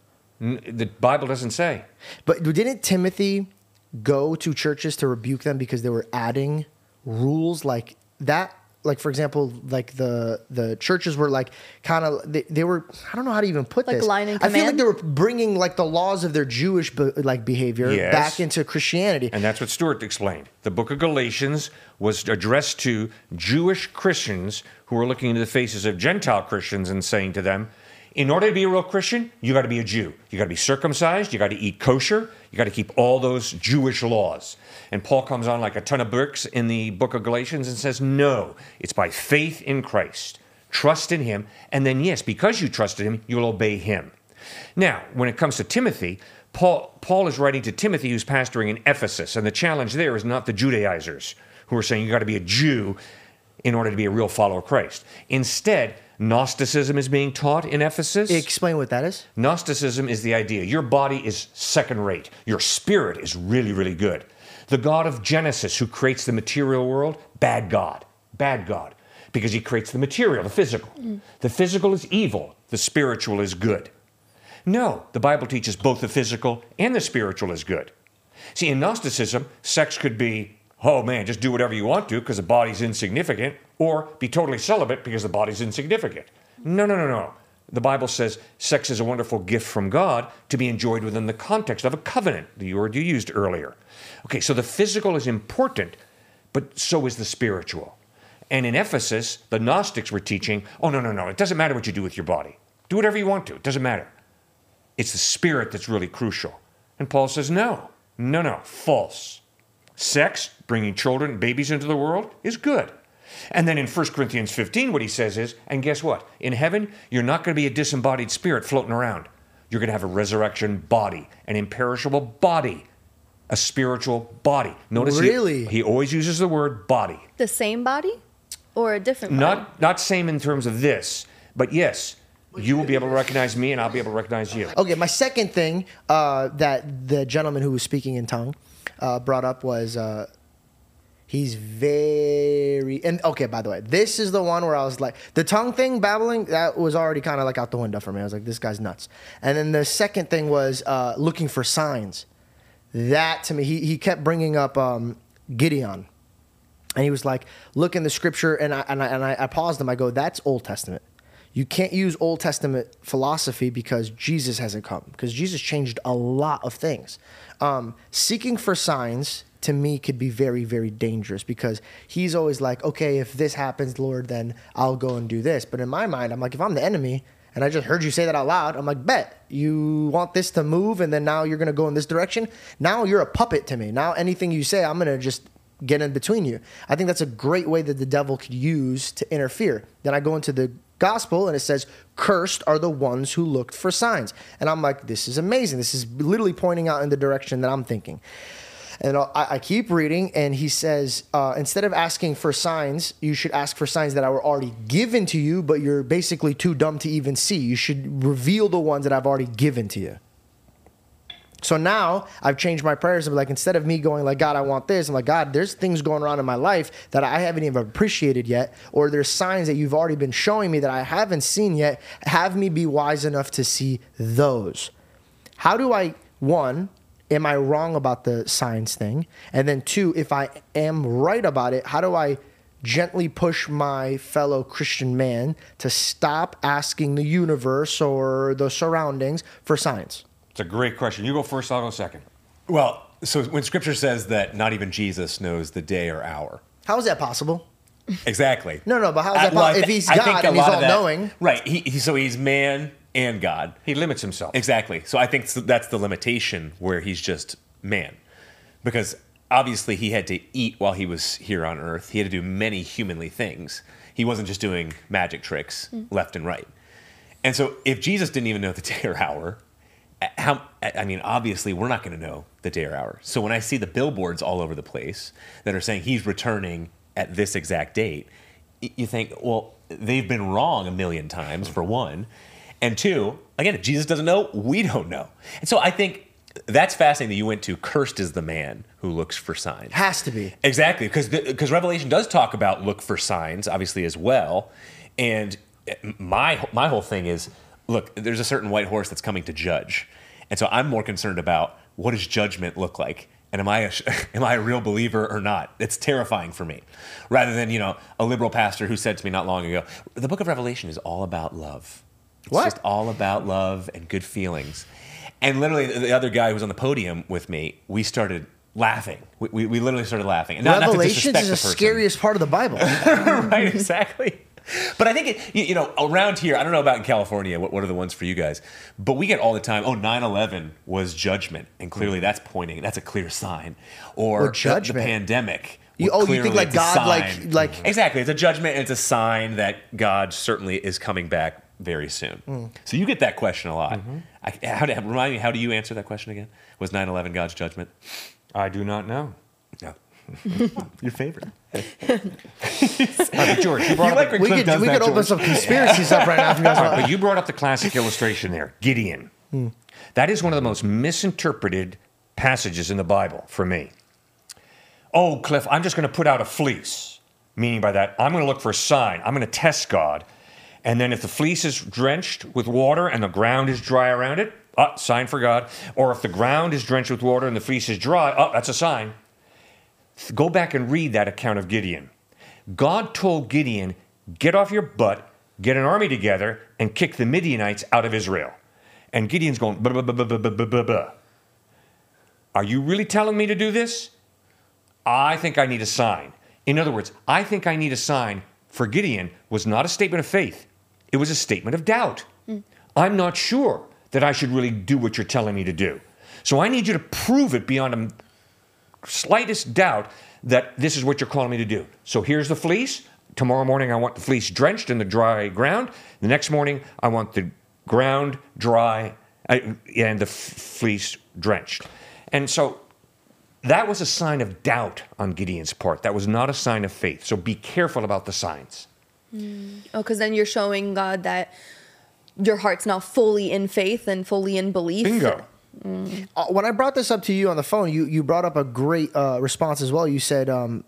N- The Bible doesn't say. But didn't Timothy go to churches to rebuke them because they were adding rules like that? Like, for example, like the the churches were like kind of they, they were I don't know how to even put Like this. line and I feel like command? they were bringing like the laws of their Jewish be, like behavior Yes. back into Christianity. And that's what Stuart explained. The book of Galatians was addressed to Jewish Christians who were looking into the faces of Gentile Christians and saying to them, in order to be a real Christian, you got to be a Jew. You got to be circumcised. You got to eat kosher. You got to keep all those Jewish laws. And Paul comes on like a ton of bricks in the book of Galatians and says, no, it's by faith in Christ. Trust in him. And then, yes, because you trusted him, you'll obey him. Now, when it comes to Timothy, Paul, Paul is writing to Timothy, who's pastoring in Ephesus. And the challenge there is not the Judaizers who are saying you got to be a Jew in order to be a real follower of Christ. Instead, Gnosticism is being taught in Ephesus. Explain what that is. Gnosticism is the idea your body is second rate. Your spirit is really, really good. The God of Genesis, who creates the material world, bad God. Bad God. Because he creates the material, the physical. Mm. The physical is evil. The spiritual is good. No, the Bible teaches both the physical and the spiritual is good. See, in Gnosticism, sex could be, oh man, just do whatever you want to because the body's insignificant, or be totally celibate because the body's insignificant. No, no, no, no. The Bible says sex is a wonderful gift from God to be enjoyed within the context of a covenant, the word you used earlier. Okay, so the physical is important, but so is the spiritual. And in Ephesus, the Gnostics were teaching, oh, no, no, no, it doesn't matter what you do with your body. Do whatever you want to. It doesn't matter. It's the spirit that's really crucial. And Paul says, no, no, no, false. Sex, bringing children, babies into the world, is good. And then in First Corinthians fifteen, what he says is, and guess what? In heaven, you're not going to be a disembodied spirit floating around. You're going to have a resurrection body, an imperishable body, a spiritual body. Notice Really? he, he always uses the word body. The same body or a different body? Not, not same in terms of this, but yes, you will be able to recognize me and I'll be able to recognize you. Okay, my second thing uh, that the gentleman who was speaking in tongue uh, brought up was uh, he's very... And okay, by the way, this is the one where I was like... The tongue thing, babbling, that was already kind of like out the window for me. I was like, this guy's nuts. And then the second thing was uh, looking for signs. That, to me, he, he kept bringing up um, Gideon. And he was like, look in the scripture, and I, and, I, and I, I paused him. I go, that's Old Testament. You can't use Old Testament philosophy because Jesus hasn't come, because Jesus changed a lot of things. Um, seeking for signs to me could be very, very dangerous because he's always like, okay, if this happens, Lord, then I'll go and do this. But in my mind, I'm like, if I'm the enemy and I just heard you say that out loud, I'm like, bet you want this to move and then now you're going to go in this direction. Now you're a puppet to me. Now anything you say, I'm going to just get in between you. I think that's a great way that the devil could use to interfere. Then I go into the gospel and it says, cursed are the ones who looked for signs. And I'm like, this is amazing. This is literally pointing out in the direction that I'm thinking. And I, I keep reading, and he says, uh, instead of asking for signs, you should ask for signs that were already given to you, but you're basically too dumb to even see. You should reveal the ones that I've already given to you. So now I've changed my prayers. I'm like, instead of me going like, God, I want this, I'm like, God, there's things going on in my life that I haven't even appreciated yet, or there's signs that you've already been showing me that I haven't seen yet. Have me be wise enough to see those. How do I, one, am I wrong about the signs thing? And then two, if I am right about it, how do I gently push my fellow Christian man to stop asking the universe or the surroundings for signs? It's a great question. You go first, I'll go second. Well, so when Scripture says that not even Jesus knows the day or hour. How is that possible? Exactly. No, no, but how is that Uh, well, I possible? If thi- he's I think God a and he's lot of that- all-knowing. Right. He, he, so he's man and God. He limits himself. Exactly. So I think s- that's the limitation where he's just man. Because obviously he had to eat while he was here on earth. He had to do many humanly things. He wasn't just doing magic tricks left and right. And so if Jesus didn't even know the day or hour, how, I mean, obviously we're not going to know the day or hour. So when I see the billboards all over the place that are saying he's returning at this exact date, y- you think, well, they've been wrong a million times, for one. And two, again, if Jesus doesn't know, we don't know. And so I think that's fascinating that you went to cursed is the man who looks for signs. Has to be. Exactly, because because Revelation does talk about look for signs, obviously, as well. And my my whole thing is, look, there's a certain white horse that's coming to judge. And so I'm more concerned about what does judgment look like? And am I a, am I a real believer or not? It's terrifying for me. Rather than, you know, a liberal pastor who said to me not long ago, the book of Revelation is all about love. It's What? just all about love and good feelings. And literally, the other guy who was on the podium with me, we started laughing. We, we, we literally started laughing. And not, not to Revelations disrespect is the the person. scariest part of the Bible. Right, exactly. But I think, it, you, you know, around here, I don't know about in California, what, what are the ones for you guys? But we get all the time, oh, nine eleven was judgment. And clearly that's pointing, that's a clear sign. Or, Or the- judgment. The, pandemic. You- well, oh, you think clearly like it's a God, like- sign. like- Exactly. It's a judgment and it's a sign that God certainly is coming back very soon. Mm. So you get that question a lot. Mm-hmm. I, how do, remind me, how do you answer that question again? Was nine eleven God's judgment? I do not know. No. Your favorite. All right, but George, you brought You up like the- when we Cliff could does we that, could open George. some conspiracy stuff right now if you guys All right, want. but you brought up the classic illustration there, Gideon. That is one of the most misinterpreted passages in the Bible for me. Oh, Cliff, I'm just going to put out a fleece. Meaning by that, I'm going to look for a sign. I'm going to test God. And then if the fleece is drenched with water and the ground is dry around it, ah, sign for God. Or if the ground is drenched with water and the fleece is dry, oh, that's a sign. Go back and read that account of Gideon. God told Gideon, get off your butt, get an army together, and kick the Midianites out of Israel. And Gideon's going, buh, buh, buh, buh, buh, buh, buh, buh, buh. Are you really telling me to do this? I think I need a sign. In other words, I think I need a sign for Gideon was not a statement of faith. It was a statement of doubt. Mm. I'm not sure that I should really do what you're telling me to do. So I need you to prove it beyond a slightest doubt that this is what you're calling me to do. So here's the fleece. Tomorrow morning, I want the fleece drenched in the dry ground. The next morning, I want the ground dry uh, and the f- fleece drenched. And so that was a sign of doubt on Gideon's part. That was not a sign of faith. So be careful about the signs. Mm. Oh, because then you're showing God that your heart's now fully in faith and fully in belief. Bingo. Mm. Uh, when I brought this up to you on the phone, you, you brought up a great uh, response as well. You said um,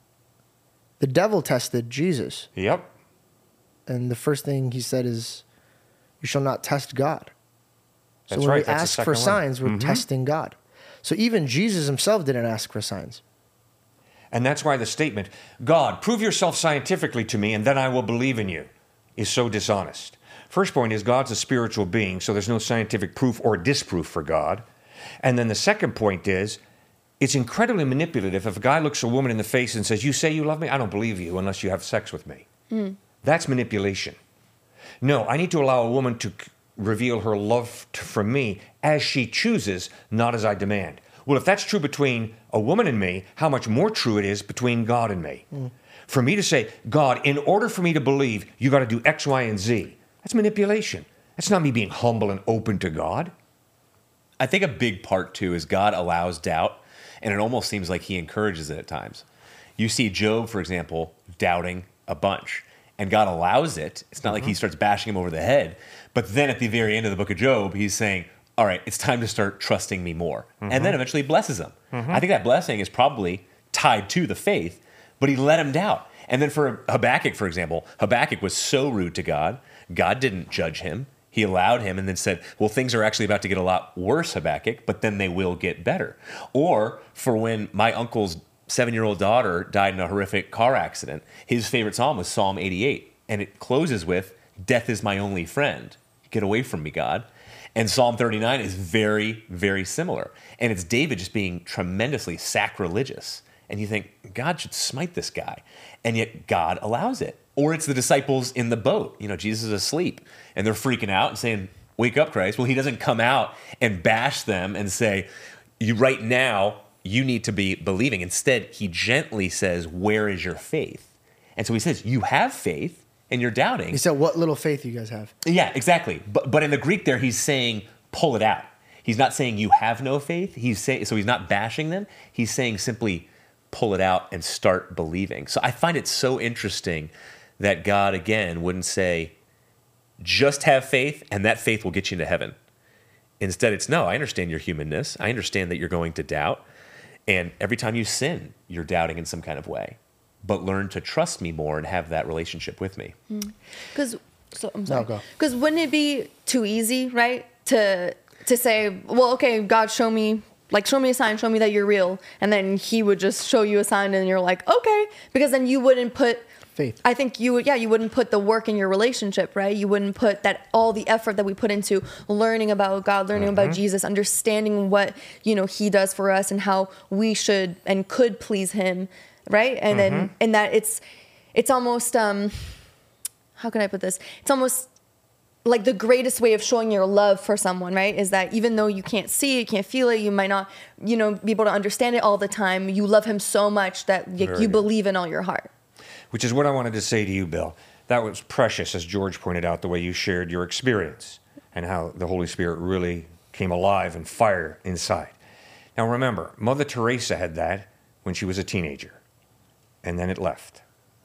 the devil tested Jesus. Yep. And the first thing he said is, you shall not test God. So That's when right. we That's the ask for second one. signs, we're Mhm. testing God. So even Jesus himself didn't ask for signs. And that's why the statement, God, prove yourself scientifically to me and then I will believe in you, is so dishonest. First point is God's a spiritual being, so there's no scientific proof or disproof for God. And then the second point is, it's incredibly manipulative if a guy looks a woman in the face and says, you say you love me? I don't believe you unless you have sex with me. Mm. That's manipulation. No, I need to allow a woman to c- reveal her love t- for me as she chooses, not as I demand. Well, if that's true between a woman and me, how much more true it is between God and me. Mm. For me to say, God, in order for me to believe, you got to do X, Y, and Z. That's manipulation. That's not me being humble and open to God. I think a big part, too, is God allows doubt, and it almost seems like he encourages it at times. You see Job, for example, doubting a bunch, and God allows it. It's not mm-hmm. like he starts bashing him over the head, but then at the very end of the book of Job, he's saying, all right, it's time to start trusting me more. Mm-hmm. And then eventually blesses him. Mm-hmm. I think that blessing is probably tied to the faith, but he let him doubt. And then for Habakkuk, for example, Habakkuk was so rude to God, God didn't judge him. He allowed him and then said, well, things are actually about to get a lot worse, Habakkuk, but then they will get better. Or for when my uncle's seven-year-old daughter died in a horrific car accident, his favorite psalm was Psalm eighty-eight. And it closes with, death is my only friend. Get away from me, God. And Psalm thirty-nine is very, very similar. And it's David just being tremendously sacrilegious. And you think, God should smite this guy. And yet God allows it. Or it's the disciples in the boat. You know, Jesus is asleep. And they're freaking out and saying, wake up, Christ. Well, he doesn't come out and bash them and say, you right now, you need to be believing. Instead, he gently says, where is your faith? And so he says, you have faith and you're doubting. He said, what little faith you guys have. Yeah, exactly. But but in the Greek there, he's saying, pull it out. He's not saying you have no faith. He's say, so he's not bashing them. He's saying simply, pull it out and start believing. So I find it so interesting that God, again, wouldn't say, just have faith and that faith will get you into heaven. Instead, it's, no, I understand your humanness. I understand that you're going to doubt. And every time you sin, you're doubting in some kind of way. But learn to trust me more and have that relationship with me. Because, so I'm sorry. No, go. Because wouldn't it be too easy, right, to to say, well, okay, God, show me, like, show me a sign, show me that you're real, and then He would just show you a sign, and you're like, okay, because then you wouldn't put faith. I think you would, yeah, you wouldn't put the work in your relationship, right? You wouldn't put that all the effort that we put into learning about God, learning mm-hmm. about Jesus, understanding what, you know, He does for us and how we should and could please Him, right? And mm-hmm. then and that it's it's almost um how can I put this? It's almost like the greatest way of showing your love for someone, right? Is that even though you can't see it, you can't feel it, you might not, you know, be able to understand it all the time, you love Him so much that you, you believe in all your heart. Which is what I wanted to say to you, Bill. That was precious, as George pointed out, the way you shared your experience and how the Holy Spirit really came alive and fire inside. Now remember, Mother Teresa had that when she was a teenager, and then it left.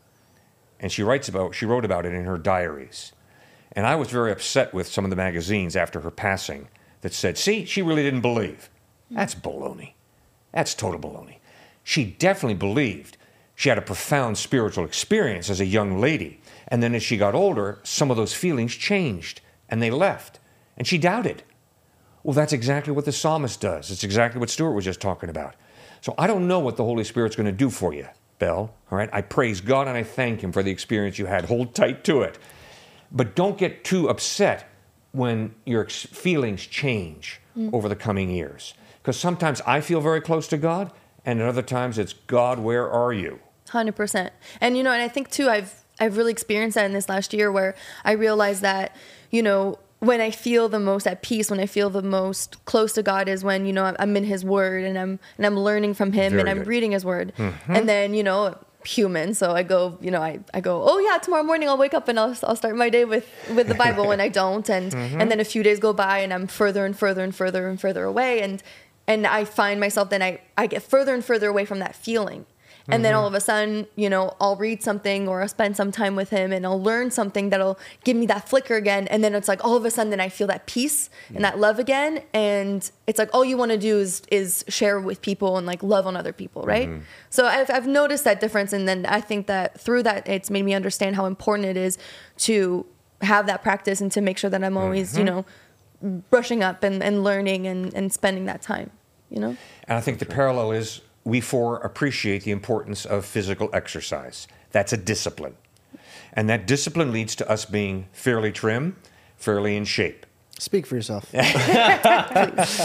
And she writes about, she wrote about it in her diaries. And I was very upset with some of the magazines after her passing that said, see, she really didn't believe. That's baloney. That's total baloney. She definitely believed. She had a profound spiritual experience as a young lady. And then as she got older, some of those feelings changed and they left. And she doubted. Well, that's exactly what the psalmist does. It's exactly what Stuart was just talking about. So I don't know what the Holy Spirit's going to do for you, Belle. All right? I praise God and I thank Him for the experience you had. Hold tight to it. But don't get too upset when your feelings change mm. over the coming years. Because sometimes I feel very close to God, and at other times it's, God, where are you? one hundred percent. And, you know, and I think, too, I've I've really experienced that in this last year where I realized that, you know, when I feel the most at peace, when I feel the most close to God is when, you know, I'm in His Word and I'm and I'm learning from Him Very and I'm good. reading His Word. Mm-hmm. And then, you know, human. So I go, you know, I, I go, oh yeah, tomorrow morning I'll wake up and I'll, I'll start my day with, with the Bible and I don't. And, mm-hmm. and then a few days go by and I'm further and further and further and further away. And, and I find myself, then I, I get further and further away from that feeling. And mm-hmm. then all of a sudden, you know, I'll read something or I'll spend some time with Him and I'll learn something that'll give me that flicker again. And then it's like all of a sudden then I feel that peace mm-hmm. and that love again. And it's like all you want to do is is share with people and like love on other people, right? Mm-hmm. So I've, I've noticed that difference. And then I think that through that, it's made me understand how important it is to have that practice and to make sure that I'm always, mm-hmm. you know, brushing up and, and learning and, and spending that time, you know? And I think the parallel is, we four appreciate the importance of physical exercise. That's a discipline. And that discipline leads to us being fairly trim, fairly in shape. Speak for yourself.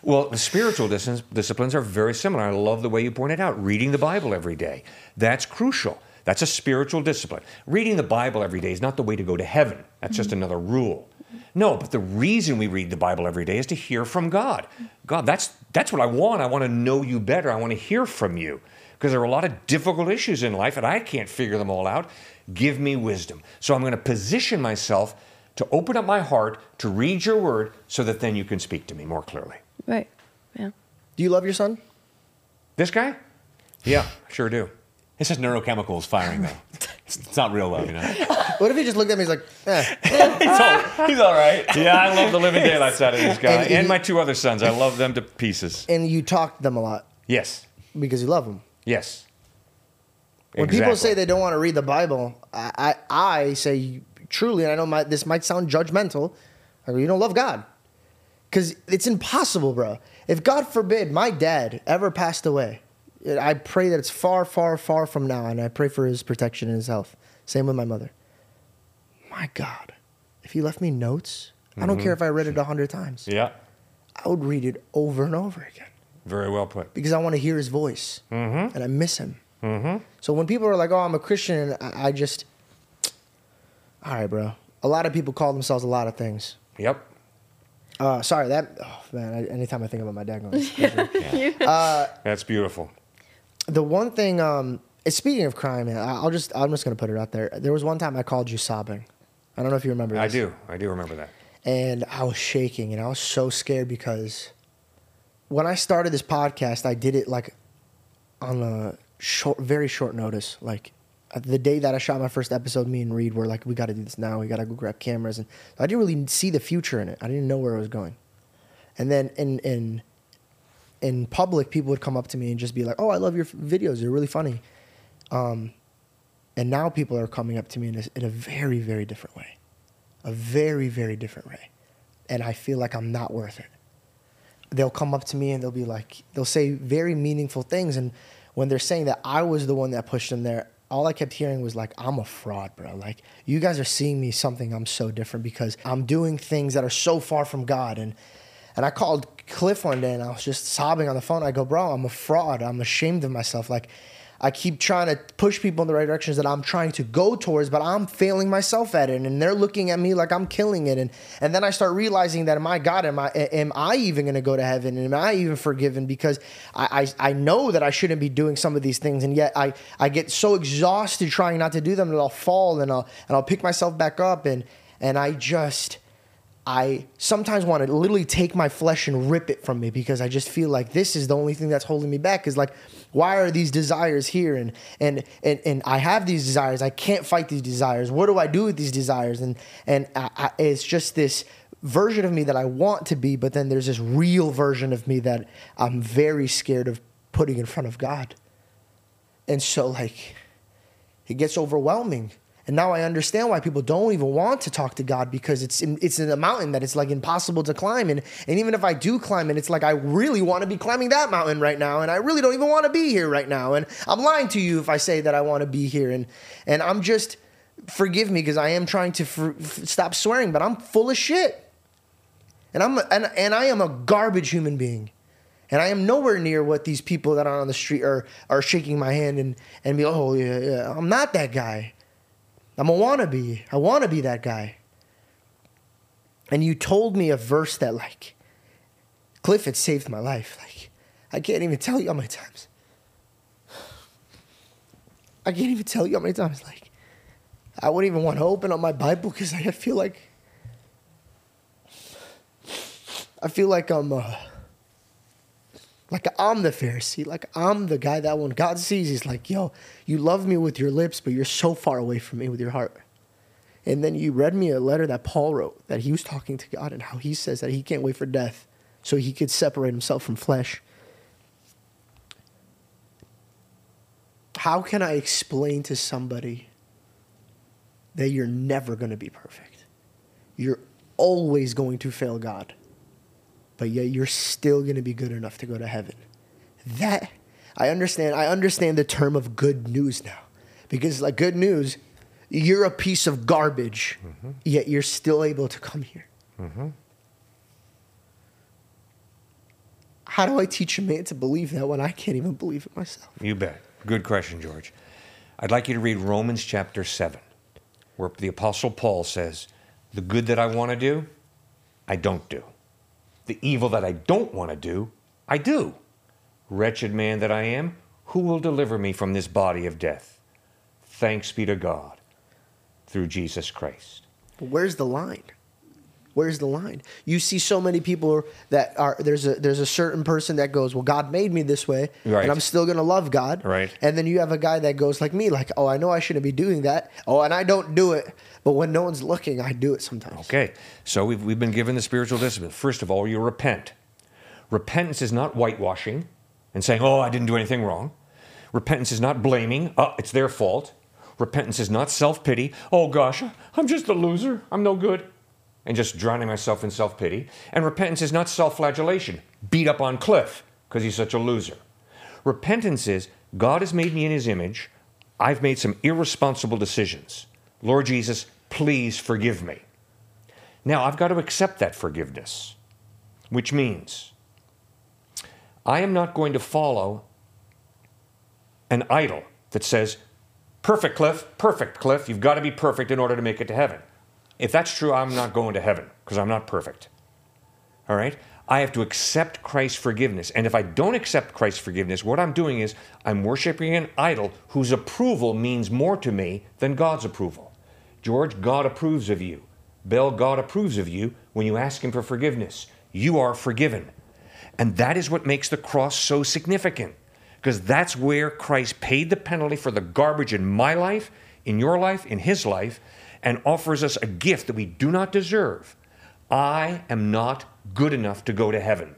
Well, the spiritual dis- disciplines are very similar. I love the way you pointed out reading the Bible every day. That's crucial. That's a spiritual discipline. Reading the Bible every day is not the way to go to heaven. That's just another rule. No, but the reason we read the Bible every day is to hear from God. God, that's that's what I want. I want to know you better. I want to hear from you. Because there are a lot of difficult issues in life and I can't figure them all out. Give me wisdom. So I'm going to position myself to open up my heart to read your word so that then you can speak to me more clearly. Right. Yeah. Do you love your son? This guy? Yeah, sure do. It's just neurochemicals firing though. It's, it's not real love, you know. What if he just looked at me? He's like, eh. he's, all, he's all right. Yeah, I love the living daylights out of this guy. And And, he- my two other sons. I love them to pieces. And you talk to them a lot Yes. because you love them. Yes. When people say Exactly. they don't want to read the Bible, I, I, I say truly, and I know my, this might sound judgmental, I go, you don't love God. Because it's impossible, bro. If God forbid my dad ever passed away, I pray that it's far, far, far from now, and I pray for his protection and his health. Same with my mother. My God, if he left me notes, I don't care if I read it a hundred times. Yeah. I would read it over and over again Very well put. because I want to hear his voice, and I miss him. So when people are like, "Oh, I'm a Christian," I, I just, all right, bro. A lot of people call themselves a lot of things. Yep. Uh, sorry, that oh, man. I, anytime I think about my dad, going, That's beautiful. the one thing. Um, speaking of crime, man, I- I'll just I'm just gonna put it out there. There was one time I called you sobbing. I don't know if you remember. This. I do. I do remember that. And I was shaking, and I was so scared because when I started this podcast, I did it like on a short, very short notice. Like the day that I shot my first episode, me and Reed were like, "We got to do this now. We got to go grab cameras." And I didn't really see the future in it. I didn't know where it was going. And then in in in public, people would come up to me and just be like, "Oh, I love your videos. They're really funny." Um, and now people are coming up to me in a, in a very, very different way. A very, very different way. And I feel like I'm not worth it. They'll come up to me and they'll be like, they'll say very meaningful things. And when they're saying that I was the one that pushed them there, all I kept hearing was like, I'm a fraud, bro. Like, you guys are seeing me something I'm so different because I'm doing things that are so far from God. And and I called Cliff one day and I was just sobbing on the phone. I go, bro, I'm a fraud. I'm ashamed of myself. Like, I keep trying to push people in the right directions that I'm trying to go towards, but I'm failing myself at it. And they're looking at me like I'm killing it. And and then I start realizing that, my God, am I am I even going to go to heaven? Am I even forgiven? Because I, I I know that I shouldn't be doing some of these things. And yet I, I get so exhausted trying not to do them that I'll fall and I'll, and I'll pick myself back up. And, and I just... I sometimes want to literally take my flesh and rip it from me because I just feel like this is the only thing that's holding me back. Is like, why are these desires here? And and and and I have these desires. I can't fight these desires. What do I do with these desires? And and I, I, it's just this version of me that I want to be, but then there's this real version of me that I'm very scared of putting in front of God. And so like, it gets overwhelming. And now I understand why people don't even want to talk to God because it's in, it's in a mountain that it's like impossible to climb. And, and even if I do climb it, it's like I really want to be climbing that mountain right now. And I really don't even want to be here right now. And I'm lying to you if I say that I want to be here. And, and I'm just, forgive me because I am trying to for, f- stop swearing, but I'm full of shit. And, I'm, and, and I am a garbage human being. And I am nowhere near what these people that are on the street are, are shaking my hand and, and be, oh, yeah, yeah, I'm not that guy. I'm a wannabe. I want to be that guy. And you told me a verse that, like, Cliff, it saved my life. Like, I can't even tell you how many times. I can't even tell you how many times, like, I wouldn't even want to open up my Bible because I feel like, I feel like I'm, uh, like I'm the Pharisee, like I'm the guy that when God sees, he's like, yo, you love me with your lips, but you're so far away from me with your heart. And then you read me a letter that Paul wrote, that he was talking to God and how he says that he can't wait for death so he could separate himself from flesh. How can I explain to somebody that you're never going to be perfect? You're always going to fail God. But yet you're still going to be good enough to go to heaven. That, I understand. I understand the term of good news now. Because like good news, you're a piece of garbage, mm-hmm. yet you're still able to come here. Mm-hmm. how do I teach a man to believe that when I can't even believe it myself? You bet. Good question, George. I'd like you to read Romans chapter seven, where the Apostle Paul says, the good that I want to do, I don't do. The evil that I don't want to do, I do. Wretched man that I am, who will deliver me from this body of death? Thanks be to God through Jesus Christ. But where's the line? Where's the line? You see so many people that are there's a there's a certain person that goes, well, God made me this way, Right. and I'm still gonna love God. Right. And then you have a guy that goes like me, like, oh, I know I shouldn't be doing that. Oh, and I don't do it, but when no one's looking, I do it sometimes. Okay, so we've, we've been given the spiritual discipline. First of all, you repent. Repentance is not whitewashing and saying, oh, I didn't do anything wrong. Repentance is not blaming, oh, it's their fault. Repentance is not self-pity. Oh, gosh, I'm just a loser. I'm no good. And just drowning myself in self-pity. And repentance is not self-flagellation. Beat up on Cliff because he's such a loser. Repentance is, God has made me in his image. I've made some irresponsible decisions. Lord Jesus, please forgive me. Now, I've got to accept that forgiveness, which means I am not going to follow an idol that says, perfect, Cliff, perfect, Cliff. You've got to be perfect in order to make it to heaven. If that's true, I'm not going to heaven because I'm not perfect. All right? I have to accept Christ's forgiveness. And if I don't accept Christ's forgiveness, what I'm doing is I'm worshiping an idol whose approval means more to me than God's approval. George, God approves of you. Belle, God approves of you when you ask him for forgiveness. You are forgiven. And that is what makes the cross so significant, because that's where Christ paid the penalty for the garbage in my life, in your life, in his life, and offers us a gift that we do not deserve. I am not good enough to go to heaven.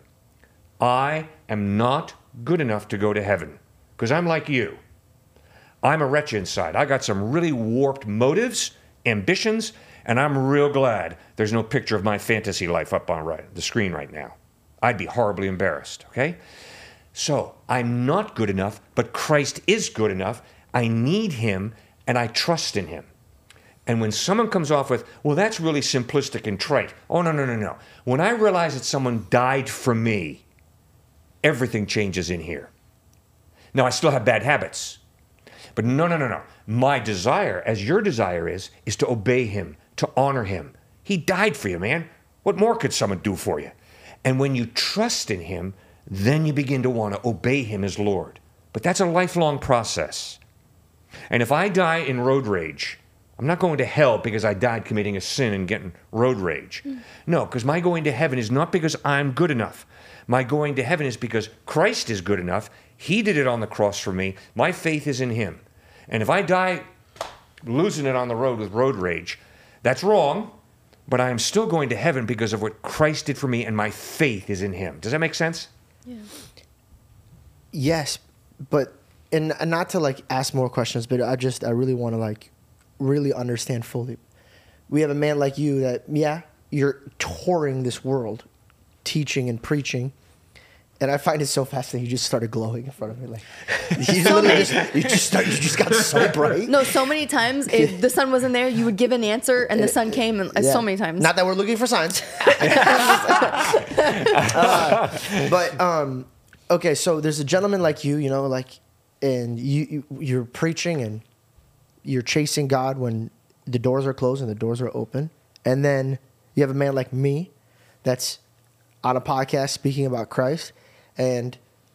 I am not good enough to go to heaven because I'm like you. I'm a wretch inside. I got some really warped motives, ambitions, and I'm real glad there's no picture of my fantasy life up on right, the screen right now. I'd be horribly embarrassed, okay? So I'm not good enough, but Christ is good enough. I need him, and I trust in him. And when someone comes off with, well, that's really simplistic and trite. Oh, no, no, no, no. When I realize that someone died for me, everything changes in here. Now, I still have bad habits. But no, no, no, no. My desire, as your desire is, is to obey him, to honor him. He died for you, man. What more could someone do for you? And when you trust in him, then you begin to want to obey him as Lord. But that's a lifelong process. And if I die in road rage, I'm not going to hell because I died committing a sin and getting road rage. Mm. No, because my going to heaven is not because I'm good enough. My going to heaven is because Christ is good enough. He did it on the cross for me. My faith is in him. And if I die losing it on the road with road rage, that's wrong, but I am still going to heaven because of what Christ did for me, and my faith is in him. Does that make sense? Yeah. Yes, but, and, and not to like ask more questions, but I just, I really want to like, really understand fully. We have a man like you that, yeah, you're touring this world, teaching and preaching, and I find it so fascinating. You just started glowing in front of me, like you So literally many- just, you just started, you just got so bright. No, so many times if the sun wasn't there, you would give an answer, and the sun came, and uh, Yeah. so many times. Not that we're looking for signs. uh, but um, okay, so there's a gentleman like you, you know, like, and you, you you're preaching and you're chasing God when the doors are closed and the doors are open. And then you have a man like me that's on a podcast speaking about Christ and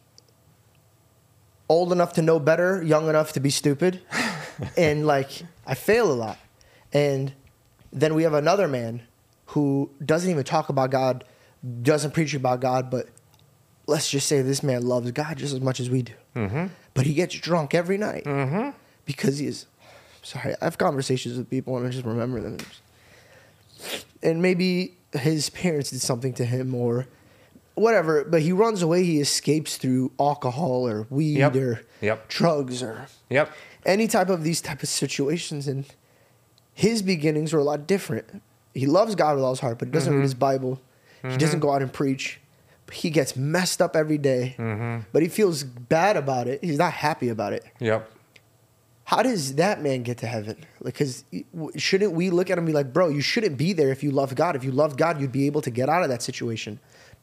old enough to know better, young enough to be stupid. And like, I fail a lot. And then we have another man who doesn't even talk about God, doesn't preach about God, but let's just say this man loves God just as much as we do. Mm-hmm. But he gets drunk every night mm-hmm. because he is... Sorry, I have conversations with people and I just remember them. And maybe his parents did something to him or whatever, but he runs away. He escapes through alcohol or weed Yep. or Yep. drugs or Yep. any type of these type of situations. And his beginnings were a lot different. He loves God with all his heart, but he doesn't Mm-hmm. read his Bible. Mm-hmm. He doesn't go out and preach. But he gets messed up every day. Mm-hmm. But he feels bad about it. He's not happy about it. Yep. How does that man get to heaven? Like, because shouldn't we look at him and be like, bro, you shouldn't be there if you love God. If you loved God, you'd be able to get out of that situation.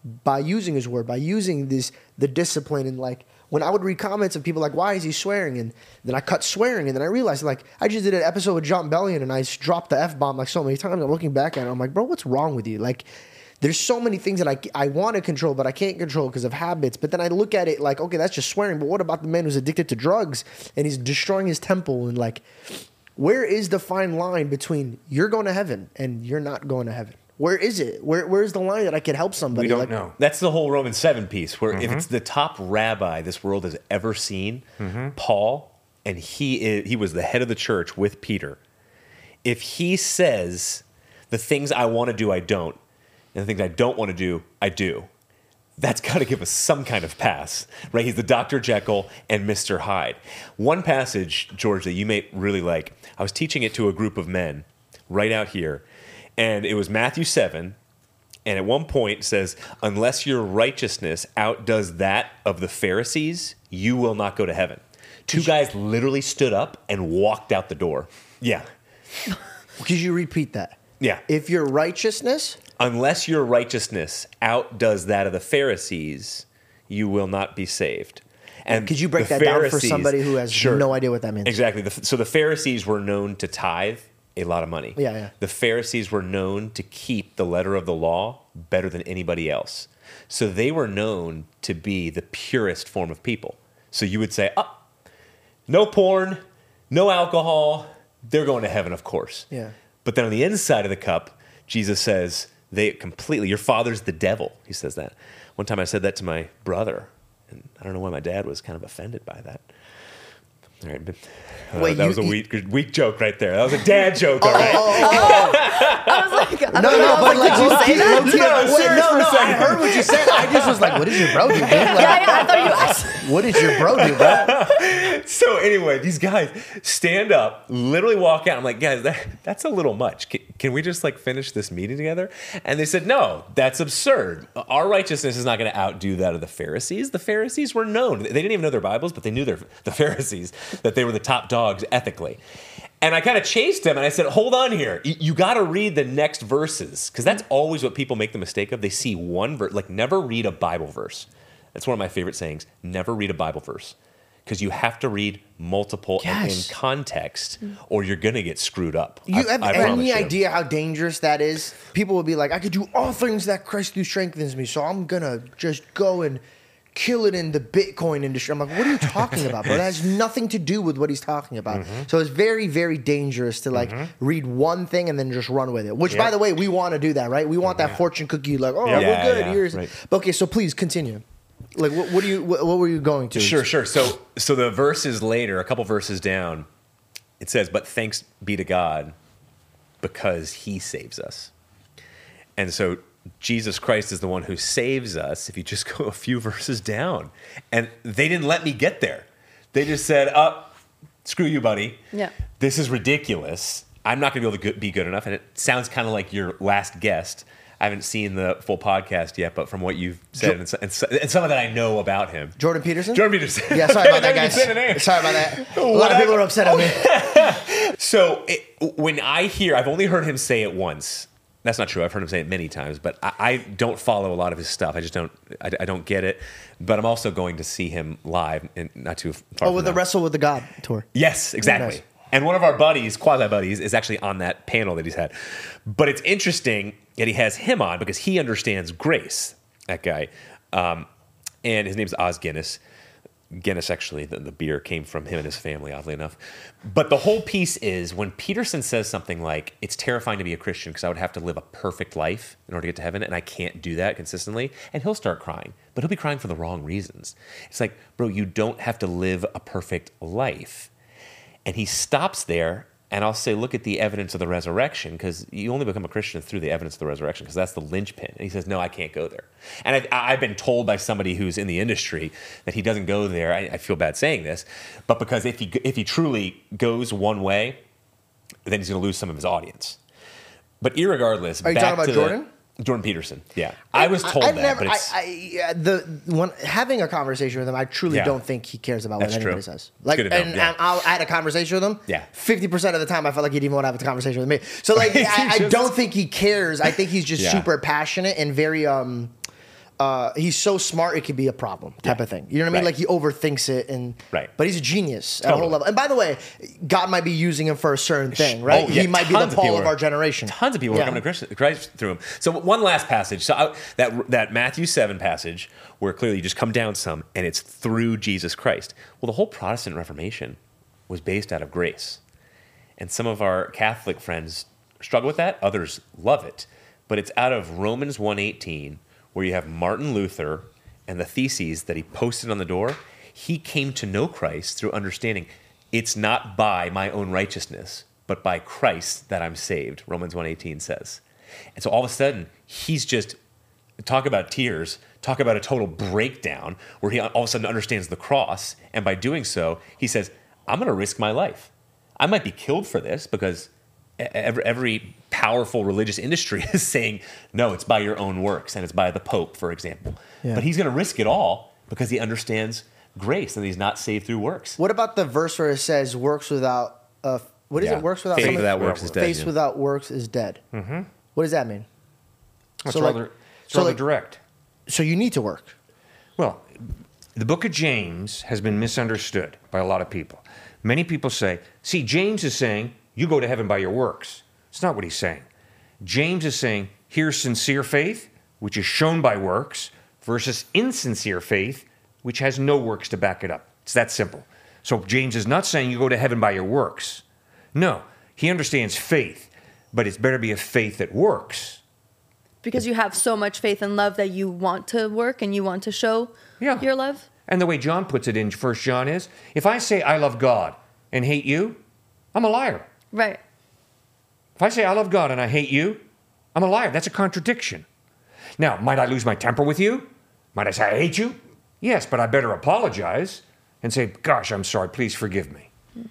by using his word, by using this the discipline. And like when I would read comments of people like, why is he swearing? And then I cut swearing, and then I realized like I just did an episode with John Bellion, and I dropped the F bomb like so many times. I'm looking back at it, I'm like, bro, what's wrong with you? Like, there's so many things that I, I want to control, but I can't control because of habits. But then I look at it like, okay, that's just swearing. But what about the man who's addicted to drugs and he's destroying his temple? And like, where is the fine line between you're going to heaven and you're not going to heaven? Where is it? Where Where's the line that I could help somebody? We don't like, know. That's the whole Romans seven piece, where if it's the top rabbi this world has ever seen, Paul, and he is, he was the head of the church with Peter, if he says, the things I want to do, I don't, and the things I don't want to do, I do, that's got to give us some kind of pass, right? He's the Doctor Jekyll and Mister Hyde. One passage, George, that you may really like, I was teaching it to a group of men right out here, and it was Matthew seven, and at one point it says, unless your righteousness outdoes that of the Pharisees, you will not go to heaven. Two guys literally stood up and walked out the door. Yeah. Could you repeat that? Yeah. If your righteousness... Unless your righteousness outdoes that of the Pharisees, you will not be saved. And could you break the that down for Pharisees- somebody who has Sure. no idea what that means? Exactly. The, so the Pharisees were known to tithe a lot of money. Yeah, yeah. The Pharisees were known to keep the letter of the law better than anybody else. So they were known to be the purest form of people. So you would say, oh, no porn, no alcohol, they're going to heaven, of course. Yeah. But then on the inside of the cup, Jesus says, they completely, your father's the devil. He says that. One time I said that to my brother, and I don't know why my dad was kind of offended by that. All right, but, uh, Wait, that you- was a weak, weak joke right there. That was a dad joke, all right? I was like, I No, don't know. no, I was but like, like, did you low-key- say that? low-key- No, wait, serious no, for a no, I second. heard what you said. I just was like, what did your bro do, dude? Like, Yeah, yeah, I thought you asked. what did your bro do, bro? So anyway, these guys stand up, literally walk out. I'm like, guys, that, that's a little much. Can, can we just like finish this meeting together? And they said, no, that's absurd. Our righteousness is not going to outdo that of the Pharisees. The Pharisees were known. They didn't even know their Bibles, but they knew their, the Pharisees, that they were the top dogs ethically. And I kind of chased him and I said, hold on here. You, you got to read the next verses, because that's always what people make the mistake of. They see one verse, like never read a Bible verse. That's one of my favorite sayings. Never read a Bible verse. Because you have to read multiple and Yes. in context, or you're going to get screwed up. You I- have I promise any you. idea how dangerous that is? People will be like, I could do all things that Christ who strengthens me, so I'm going to just go and kill it in the Bitcoin industry. I'm like, what are you talking about, bro? That has nothing to do with what he's talking about. Mm-hmm. So it's very, very dangerous to like read one thing and then just run with it. Which, by Yep. the way, we want to do that, right? We want that fortune cookie, like, oh, Yeah, we're good. yeah, Here's, right. but okay. So please continue. Like, what, what do you? What, what were you going to? Sure, sure. So, so the verses later, a couple verses down, it says, "But thanks be to God, because He saves us." And so Jesus Christ is the one who saves us. If you just go a few verses down, and they didn't let me get there. They just said, "Uh, screw you, buddy. Yeah. This is ridiculous. I'm not going to be able to go- be good enough." And it sounds kind of like your last guest. I haven't seen the full podcast yet, but from what you've said and, so- and, so- and some of that I know about him. Jordan Peterson. Jordan Peterson. Yeah, sorry about that, I didn't guys. even say the name. Sorry about that. A lot of people are upset at me. So it, when I hear, I've only heard him say it once. That's not true. I've heard him say it many times, but I, I don't follow a lot of his stuff. I just don't. I, I don't get it. But I'm also going to see him live, and not too far. Oh, from with the now. Wrestle with the God tour. Yes, exactly. Nice. And one of our buddies, quasi buddies, is actually on that panel that he's had. But it's interesting that he has him on because he understands grace, that guy. Um, and his name's Oz Guinness. Guinness, actually, the, the beer came from him and his family, oddly enough. But the whole piece is when Peterson says something like, it's terrifying to be a Christian because I would have to live a perfect life in order to get to heaven, and I can't do that consistently. And he'll start crying, but he'll be crying for the wrong reasons. It's like, bro, you don't have to live a perfect life. And he stops there, and I'll say, look at the evidence of the resurrection, because you only become a Christian through the evidence of the resurrection, because that's the linchpin. And he says, no, I can't go there. And I've, I've been told by somebody who's in the industry that he doesn't go there. I, I feel bad saying this, but because if he if he truly goes one way, then he's going to lose some of his audience. But irregardless, Are you back talking about to Jordan? The, Jordan Peterson, yeah. I was told I've that, never, but it's, I, I, yeah, the when having a conversation with him, I truly Yeah. don't think he cares about That's what anybody true. says. It's Like, good to know, and, yeah. and I'll, I had a conversation with him. Yeah. fifty percent of the time, I felt like he didn't even want to have a conversation with me. So, like, I, I Just- don't think he cares. I think he's just Yeah. super passionate and very um, uh, he's so smart it could be a problem type Yeah. of thing. You know what I mean? Right. Like he overthinks it, and Right. but he's a genius at a whole Totally. level. And by the way, God might be using him for a certain thing, right? Oh, yeah, he might be the tons of people Paul of are- our generation. Tons of people Yeah. are coming to Christ, Christ through him. So one last passage. So I, that that Matthew seven passage where clearly you just come down some, and it's through Jesus Christ. Well, the whole Protestant Reformation was based out of grace, and some of our Catholic friends struggle with that. Others love it, but it's out of Romans one eighteen, where you have Martin Luther and the theses that he posted on the door. He came to know Christ through understanding it's not by my own righteousness, but by Christ that I'm saved, Romans one eighteen says. And so all of a sudden, he's just, talk about tears, talk about a total breakdown where he all of a sudden understands the cross. And by doing so, he says, I'm going to risk my life. I might be killed for this because every, every powerful religious industry is saying, no, it's by your own works, and it's by the Pope, for example. Yeah. But he's going to risk it all because he understands grace and he's not saved through works. What about the verse where it says works without uh, what is Yeah. it? Works without Faith something- without works is dead, Faith yeah. without works is dead. Mm-hmm. What does that mean? It's So, like- rather, it's so, rather like- direct. So you need to work. Well, the book of James has been misunderstood by a lot of people. Many people say, see, James is saying, you go to heaven by your works. It's not what he's saying. James is saying, here's sincere faith, which is shown by works, versus insincere faith, which has no works to back it up. It's that simple. So James is not saying you go to heaven by your works. No, he understands faith, but it's better be a faith that works. Because you have so much faith and love that you want to work and you want to show Yeah. your love. And the way John puts it in First John is, if I say I love God and hate you, I'm a liar. Right. If I say I love God and I hate you, I'm a liar. That's a contradiction. Now, might I lose my temper with you? Might I say I hate you? Yes, but I better apologize and say, gosh, I'm sorry, please forgive me.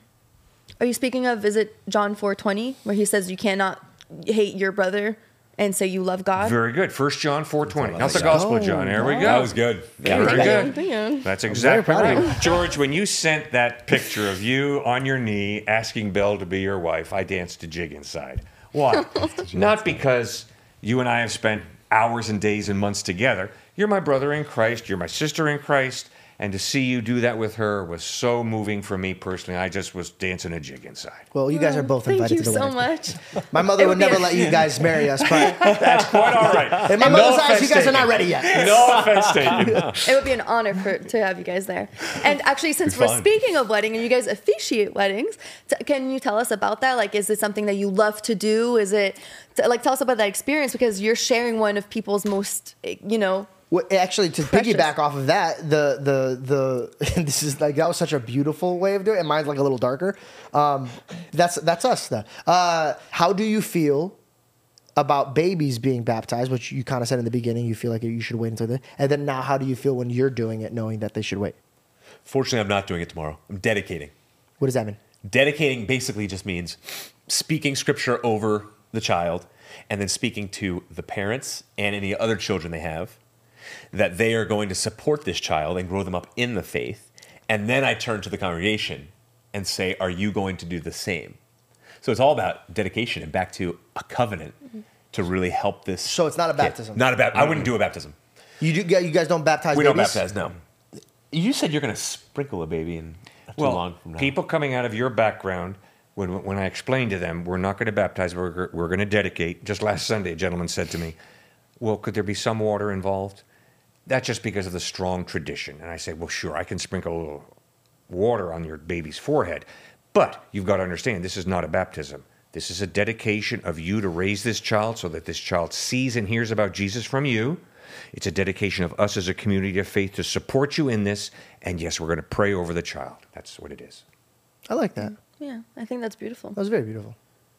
Are you speaking of, is it John four twenty, where he says you cannot hate your brother and say you love God? Very good. First John four twenty. Not the that. Gospel of John. There we go. That was good. Very Thank you. good. Thank you. That's very exactly proud of right. George, when you sent that picture of you on your knee asking Belle to be your wife, I danced a jig inside. Why? Not because you and I have spent hours and days and months together. You're my brother in Christ. You're my sister in Christ. And to see you do that with her was so moving for me personally. I just was dancing a jig inside. Well, you guys are both Thank invited you to the so wedding. much. My mother It would would be never a- let you guys marry us, but That's quite all right. in my No mother's eyes, offense you guys are not taken. ready yet. No offense taken. It would be an honor for to have you guys there. And actually, since Be we're fun. speaking of wedding and you guys officiate weddings, t- can you tell us about that? Like, is it something that you love to do? Is it t- like tell us about that experience because you're sharing one of people's most, eh, you know. Well, actually, to Precious. piggyback off of that, the the the this is like that was such a beautiful way of doing it. And mine's like a little darker. Um, that's that's us though. Uh, how do you feel about babies being baptized? Which you kind of said in the beginning, you feel like you should wait until the. And then now, how do you feel when you're doing it, knowing that they should wait? Fortunately, I'm not doing it tomorrow. I'm dedicating. What does that mean? Dedicating basically just means speaking scripture over the child and then speaking to the parents and any other children they have that they are going to support this child and grow them up in the faith. And then I turn to the congregation and say, are you going to do the same? So it's all about dedication and back to a covenant to really help this. So it's not a kid. baptism. Not a baptism. I wouldn't do a baptism. You do, you guys don't baptize. We don't babies? baptize, no. You said you're going to sprinkle a baby in not too Well, long from now. people coming out of your background, when when I explained to them, we're not going to baptize, we're, we're going to dedicate. Just last Sunday, a gentleman said to me, well, could there be some water involved? That's just because of the strong tradition. And I said, well, sure, I can sprinkle a little water on your baby's forehead. But you've got to understand, this is not a baptism. This is a dedication of you to raise this child so that this child sees and hears about Jesus from you. It's a dedication of us as a community of faith to support you in this. And yes, we're going to pray over the child. That's what it is. I like that. Yeah, I think that's beautiful. That was very beautiful.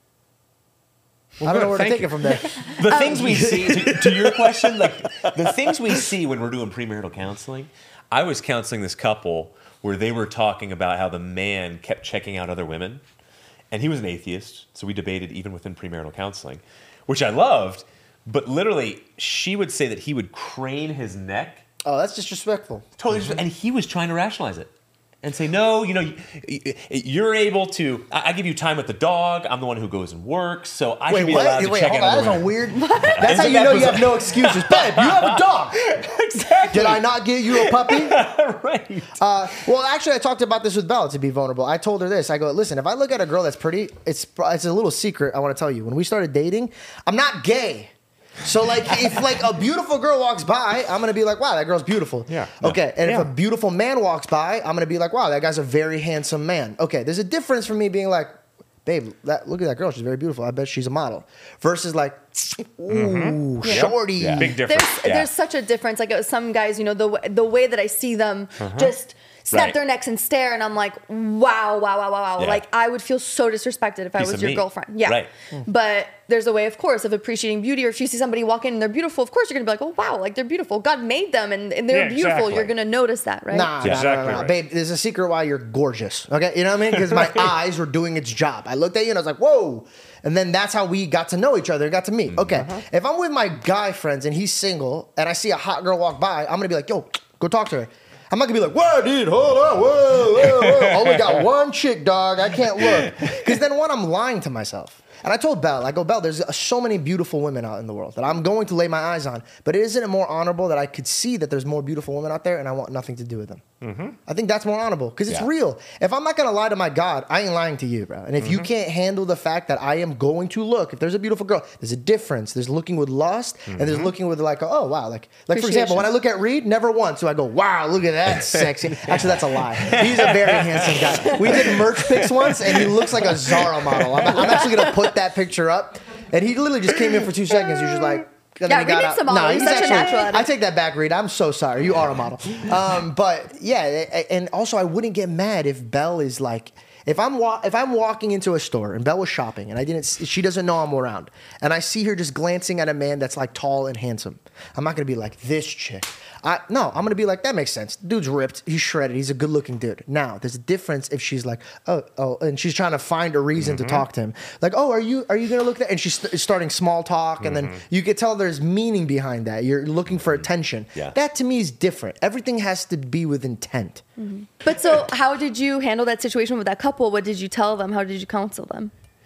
Well, I don't good. know where to Thank take you. it from there. The things we see, to, to your question, like the things we see when we're doing premarital counseling, I was counseling this couple where they were talking about how the man kept checking out other women. And he was an atheist, so we debated even within premarital counseling, which I loved. But literally, she would say that he would crane his neck. Oh, that's disrespectful. Totally, and he was trying to rationalize it. and say, no, you know, y- y- you're able to, I I give you time with the dog. I'm the one who goes and works, so I should be allowed to Wait, check hold in on. on That's the a women. weird. That's how Isn't you that know you bizarre? have no excuses. Babe, you have a dog. Exactly. Did I not get you a puppy? Right. Uh, well, actually, I talked about this with Belle, to be vulnerable. I told her this. I go, listen, if I look at a girl that's pretty, it's it's a little secret I want to tell you. When we started dating, I'm not gay. So, like, if, like, a beautiful girl walks by, I'm going to be like, wow, that girl's beautiful. Yeah. Okay, and Yeah. if a beautiful man walks by, I'm going to be like, wow, that guy's a very handsome man. Okay, there's a difference from me being like, babe, that, look at that girl. She's very beautiful. I bet she's a model. Versus, like, ooh, Yep. shorty. Yeah. Big difference. There's Yeah. there's such a difference. Like uh, some guys, you know, the w- the way that I see them just snap Right. their necks and stare, and I'm like, wow, wow, wow, wow, wow. Yeah. Like I would feel so disrespected if I Piece was of your meat. girlfriend. Yeah. Right. But there's a way, of course, of appreciating beauty. Or if you see somebody walk in and they're beautiful, of course you're gonna be like, oh wow, like they're beautiful. God made them, and, and they're Yeah, beautiful. exactly. You're gonna notice that, right? Nah, Yeah, nah, exactly nah, nah, nah. right. Babe, there's a secret why you're gorgeous. Okay, you know what I mean? Because my eyes were doing its job. I looked at you and I was like, whoa. And then that's how we got to know each other and got to meet. Okay, if I'm with my guy friends and he's single and I see a hot girl walk by, I'm gonna be like, yo, go talk to her. I'm not gonna be like, whoa, dude, hold on, whoa, whoa, whoa. Only got one chick, dog. I can't look. Because then one, I'm lying to myself. And I told Belle, I go, Belle, there's so many beautiful women out in the world that I'm going to lay my eyes on. But isn't it more honorable that I could see that there's more beautiful women out there and I want nothing to do with them? Mm-hmm. I think that's more honorable because it's Yeah. real. If I'm not going to lie to my God, I ain't lying to you, bro. And if you can't handle the fact that I am going to look, if there's a beautiful girl, there's a difference. There's looking with lust and there's looking with like, oh, wow. Like, like for example, when I look at Reed, never once do I go, wow, look at that sexy. Actually, that's a lie. He's a very handsome guy. We did merch pics once and he looks like a Zara model. I'm, I'm actually going to put that picture up. And he literally just came in for two seconds. He was just like, and then Yeah, he got Reed out. is a model. Nah, He's such a natural at it. I take that back, Reed. I'm so sorry. You are a model. Um, but yeah, a- and also I wouldn't get mad if Belle is like, if I'm wa- if I'm walking into a store and Belle was shopping and I didn't, s- she doesn't know I'm around, and I see her just glancing at a man that's like tall and handsome. I'm not gonna be like this chick. I, no, I'm gonna be like, that makes sense. Dude's ripped. He's shredded. He's a good looking dude. Now, there's a difference if she's like, oh, oh, and she's trying to find a reason to talk to him. Like, oh, are you are you gonna look at that? And she's st- starting small talk, and then you can tell there's meaning behind that. You're looking for attention. Yeah. That to me is different. Everything has to be with intent. But so, how did you handle that situation with that couple? What did you tell them? How did you counsel them?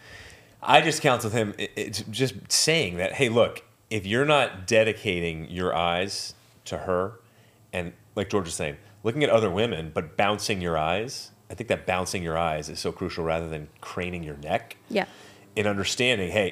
I just counseled him. it- It's just saying that, hey, look, if you're not dedicating your eyes to her, and like George is saying, looking at other women, but bouncing your eyes, I think that bouncing your eyes is so crucial rather than craning your neck. Yeah. In understanding, hey,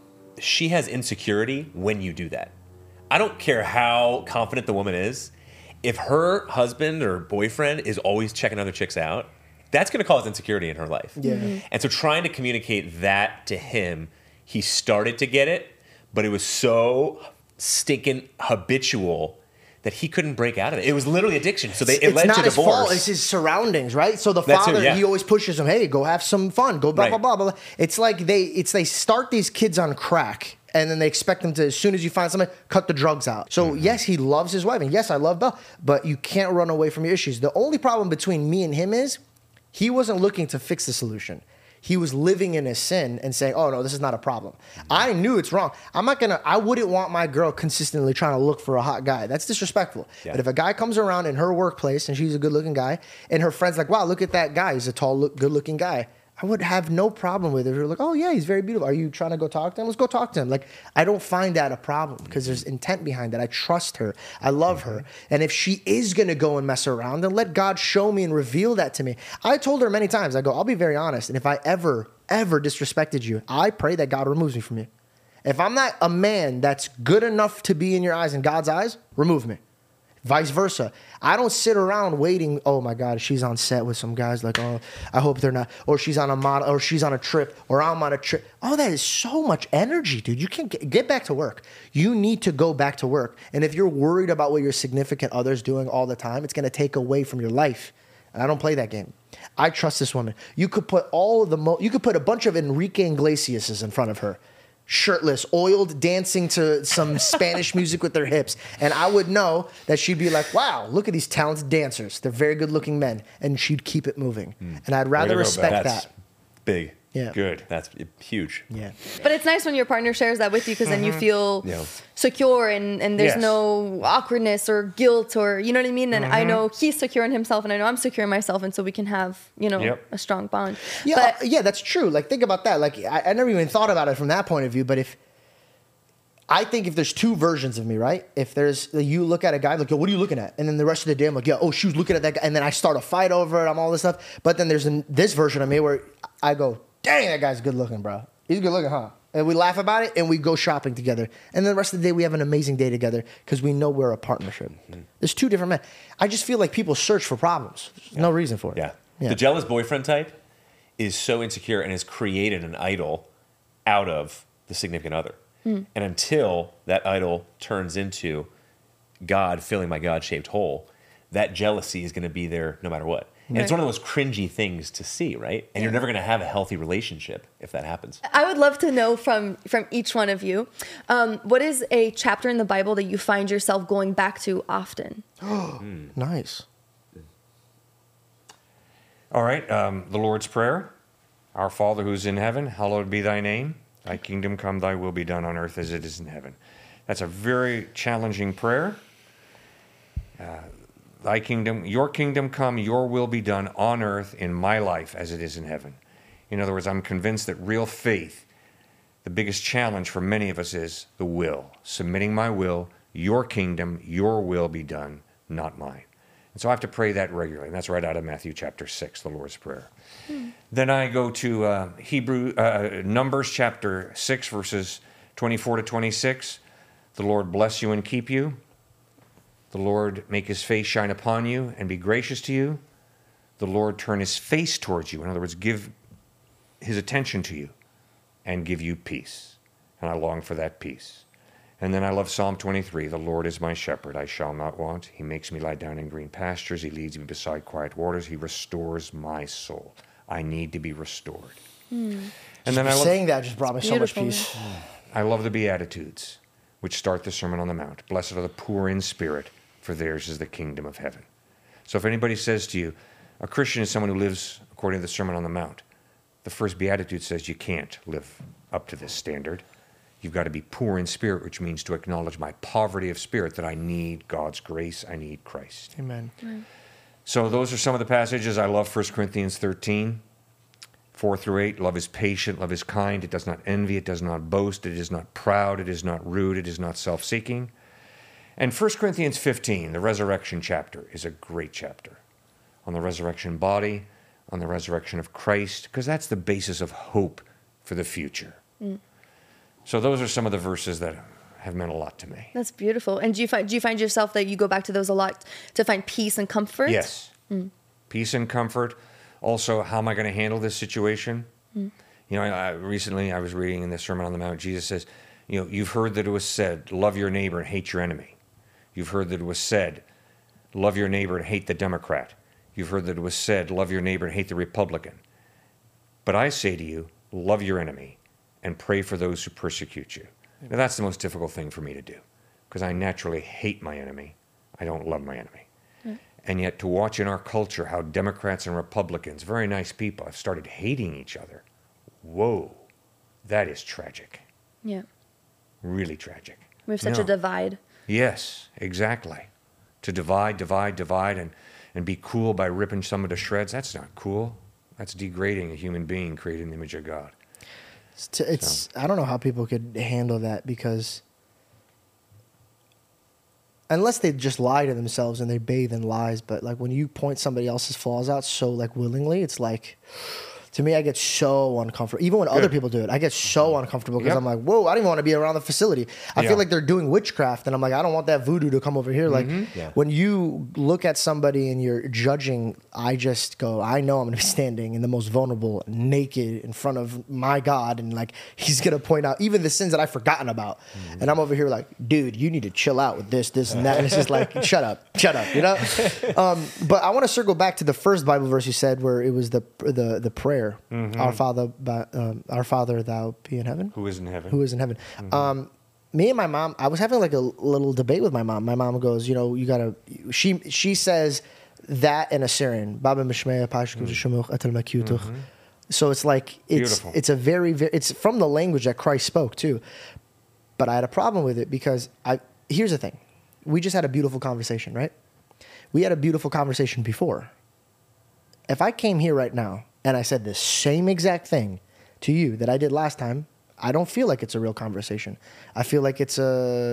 she has insecurity when you do that. I don't care how confident the woman is. If her husband or boyfriend is always checking other chicks out, that's going to cause insecurity in her life. Yeah. Mhm. And so trying to communicate that to him, he started to get it, but it was so stinking habitual that he couldn't break out of it. It was literally addiction. So they, it it's led not to his divorce. fault. It's his surroundings, right? So the That's it, father, yeah. he always pushes him. Hey, go have some fun. Go blah Right. blah blah blah. It's like they, it's they start these kids on crack, and then they expect them to, as soon as you find something, cut the drugs out. So Mm-hmm. yes, he loves his wife, and yes, I love Belle, but you can't run away from your issues. The only problem between me and him is he wasn't looking to fix the solution. He was living in his sin and saying, oh, no, this is not a problem. I knew it's wrong. I'm not going to, I wouldn't want my girl consistently trying to look for a hot guy. That's disrespectful. Yeah. But if a guy comes around in her workplace and she's a good looking guy and her friend's like, wow, look at that guy. He's a tall, look, good looking guy. I would have no problem with it. They're like, oh, yeah, he's very beautiful. Are you trying to go talk to him? Let's go talk to him. Like, I don't find that a problem because there's intent behind that. I trust her. I love her. And if she is going to go and mess around, then let God show me and reveal that to me. I told her many times, I go, I'll be very honest. And if I ever, ever disrespected you, I pray that God removes me from you. If I'm not a man that's good enough to be in your eyes, in God's eyes, remove me. Vice versa. I don't sit around waiting. Oh my God, she's on set with some guys. Like, oh, I hope they're not. Or she's on a model. Or she's on a trip. Or I'm on a trip. Oh, that is so much energy, dude. You can't get, get back to work. You need to go back to work. And if you're worried about what your significant other's doing all the time, it's going to take away from your life. And I don't play that game. I trust this woman. You could put all of the mo- you could put a bunch of Enrique Iglesias in front of her. Shirtless, oiled, dancing to some Spanish music with their hips. And I would know that she'd be like, wow, look at these talented dancers. They're very good looking men. And she'd keep it moving. And I'd rather to go, respect That's that. big. Yeah. Good. That's huge. Yeah. But it's nice when your partner shares that with you because then you feel Yeah. secure and, and there's Yes. no awkwardness or guilt or, you know what I mean? And I know he's secure in himself and I know I'm secure in myself. And so we can have, you know, Yep. a strong bond. Yeah, But uh, yeah, that's true. Like, think about that. Like, I, I never even thought about it from that point of view. But if I think if there's two versions of me, right? If there's like, you look at a guy like, yo, what are you looking at? And then the rest of the day, I'm like, yeah, oh, she was looking at that guy, and then I start a fight over it. I'm all this stuff. But then there's an, this version of me where I go, dang, that guy's good looking, bro. He's good looking, huh? And we laugh about it, and we go shopping together. And then the rest of the day, we have an amazing day together because we know we're a partnership. Mm-hmm. There's two different men. I just feel like people search for problems. There's no reason for it. Yeah. Yeah. The jealous boyfriend type is so insecure and has created an idol out of the significant other. And until that idol turns into God filling my God-shaped hole, that jealousy is going to be there no matter what. And it's Right. one of those cringy things to see, right? And you're never going to have a healthy relationship if that happens. I would love to know from from each one of you, um, what is a chapter in the Bible that you find yourself going back to often? Nice. All right. Um, the Lord's Prayer. Our Father who's in heaven, hallowed be thy name. Thy kingdom come, thy will be done on earth as it is in heaven. That's a very challenging prayer. Uh, thy kingdom, your kingdom come, your will be done on earth in my life as it is in heaven. In other words, I'm convinced that real faith, the biggest challenge for many of us is the will. Submitting my will, your kingdom, your will be done, not mine. And so I have to pray that regularly. And that's right out of Matthew chapter six, the Lord's Prayer. Hmm. Then I go to uh, Hebrew uh, Numbers chapter six, verses twenty-four to twenty-six. The Lord bless you and keep you. The Lord make his face shine upon you and be gracious to you. The Lord turn his face towards you. In other words, give his attention to you and give you peace. And I long for that peace. And then I love Psalm twenty-three. The Lord is my shepherd, I shall not want. He makes me lie down in green pastures. He leads me beside quiet waters. He restores my soul. I need to be restored. Hmm. And then I love, Saying that just brought me so much Beautiful. peace. I love the Beatitudes, which start the Sermon on the Mount. Blessed are the poor in spirit, for theirs is the kingdom of heaven. So if anybody says to you, a Christian is someone who lives according to the Sermon on the Mount, the first Beatitude says you can't live up to this standard. You've got to be poor in spirit, which means to acknowledge my poverty of spirit, that I need God's grace, I need Christ. Amen. So those are some of the passages. I love First Corinthians thirteen, four through eight. Love is patient, love is kind. It does not envy, it does not boast, it is not proud, it is not rude, it is not self-seeking. And First Corinthians fifteen, the resurrection chapter, is a great chapter on the resurrection body, on the resurrection of Christ, because that's the basis of hope for the future. Mm. So those are some of the verses that have meant a lot to me. That's beautiful. And do you find do you find yourself that you go back to those a lot to find peace and comfort? Yes. Mm. Peace and comfort. Also, how am I going to handle this situation? Mm. You know, I, I, recently I was reading in the Sermon on the Mount, Jesus says, you know, you've heard that it was said, love your neighbor and hate your enemy. You've heard that it was said, love your neighbor and hate the Democrat. You've heard that it was said, love your neighbor and hate the Republican. But I say to you, love your enemy and pray for those who persecute you. Now, that's the most difficult thing for me to do, because I naturally hate my enemy. I don't love my enemy. Mm. And yet to watch in our culture how Democrats and Republicans, very nice people, have started hating each other. Whoa, that is tragic. Yeah. Really tragic. We have such no. a divide. Yes, exactly. To divide, divide, divide, and, and be cool by ripping someone to shreds, that's not cool. That's degrading a human being created in the image of God. It's, t- it's so. I don't know how people could handle that, because unless they just lie to themselves and they bathe in lies, but like when you point somebody else's flaws out so like willingly, it's like, to me, I get so uncomfortable. Even when Good. Other people do it, I get so uncomfortable because yep. I'm like, whoa, I don't even want to be around the facility. I yeah. feel like they're doing witchcraft, and I'm like, I don't want that voodoo to come over here. Mm-hmm. Like yeah. when you look at somebody and you're judging, I just go, I know I'm going to be standing in the most vulnerable, naked in front of my God, and like he's going to point out even the sins that I've forgotten about. Mm-hmm. And I'm over here like, dude, you need to chill out with this, this, and that. And it's just like, shut up, shut up, you know? Um, but I want to circle back to the first Bible verse you said, where it was the the the prayer. Mm-hmm. Our Father, um, our Father, thou be in heaven. Who is in heaven? Who is in heaven? Mm-hmm. Um, me and my mom, I was having like a little debate with my mom. My mom goes, you know, you gotta. She she says that in Assyrian, Baba Mishmea Pashku Shemuch Atel Makutuch. So it's like it's Beautiful. it's a very, very it's from the language that Christ spoke too. But I had a problem with it because I here's the thing. We just had a beautiful conversation, right? We had a beautiful conversation before. If I came here right now and I said the same exact thing to you that I did last time, I don't feel like it's a real conversation. I feel like it's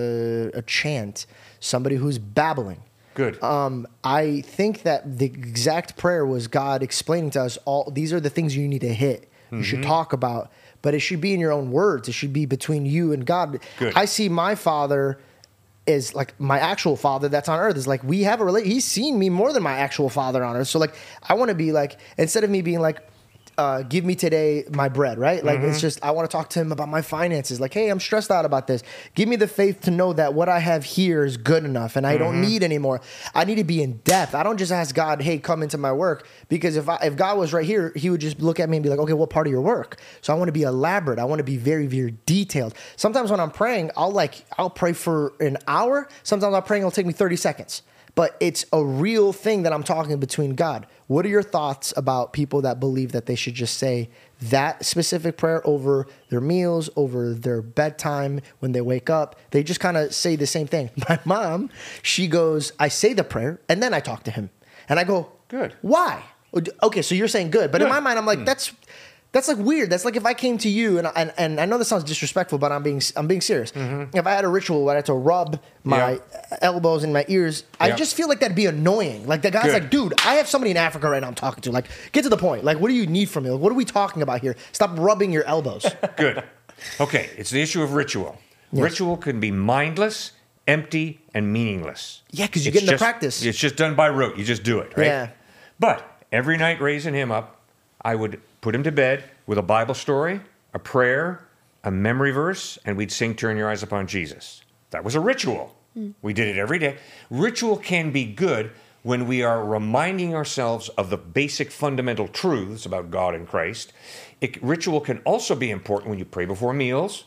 a a chant, somebody who's babbling. Good. Um, I think that the exact prayer was God explaining to us all these are the things you need to hit. You Mm-hmm. should talk about, but it should be in your own words. It should be between you and God. Good. I see my father is like my actual father that's on earth is like we have a relation. He's seen me more than my actual father on earth. So like I want to be like instead of me being like, uh, give me today my bread, right? Like it's just I want to talk to him about my finances. Like, hey, I'm stressed out about this. Give me the faith to know that what I have here is good enough, and I don't need anymore. I need to be in depth. I don't just ask God, hey, come into my work, because if I, if God was right here, He would just look at me and be like, okay, what part of your work? So I want to be elaborate. I want to be very, very detailed. Sometimes when I'm praying, I'll like I'll pray for an hour. Sometimes I'm praying, it'll take me thirty seconds. But it's a real thing that I'm talking between God. What are your thoughts about people that believe that they should just say that specific prayer over their meals, over their bedtime, when they wake up? They just kind of say the same thing. My mom, she goes, I say the prayer and then I talk to him. And I go, Good. Why? Okay, so you're saying good. But in Good. my mind, I'm like, that's that's like weird. That's like if I came to you and and, and I know this sounds disrespectful, but I'm being I'm being serious. If I had a ritual where I had to rub my Yeah. elbows and my ears, I Yeah. just feel like that'd be annoying. Like the guy's Good. like, dude, I have somebody in Africa right now I'm talking to. Like, get to the point. Like, what do you need from me? Like, what are we talking about here? Stop rubbing your elbows. Good. Okay, it's the issue of ritual. Ritual can be mindless, empty, and meaningless. Yeah, 'cause you It's get into just- practice. It's just done by rote. You just do it, right? Yeah. But every night raising him up, I would put him to bed with a Bible story, a prayer, a memory verse, and we'd sing Turn Your Eyes Upon Jesus. That was a ritual. We did it every day. Ritual can be good when we are reminding ourselves of the basic fundamental truths about God and Christ. It, ritual can also be important when you pray before meals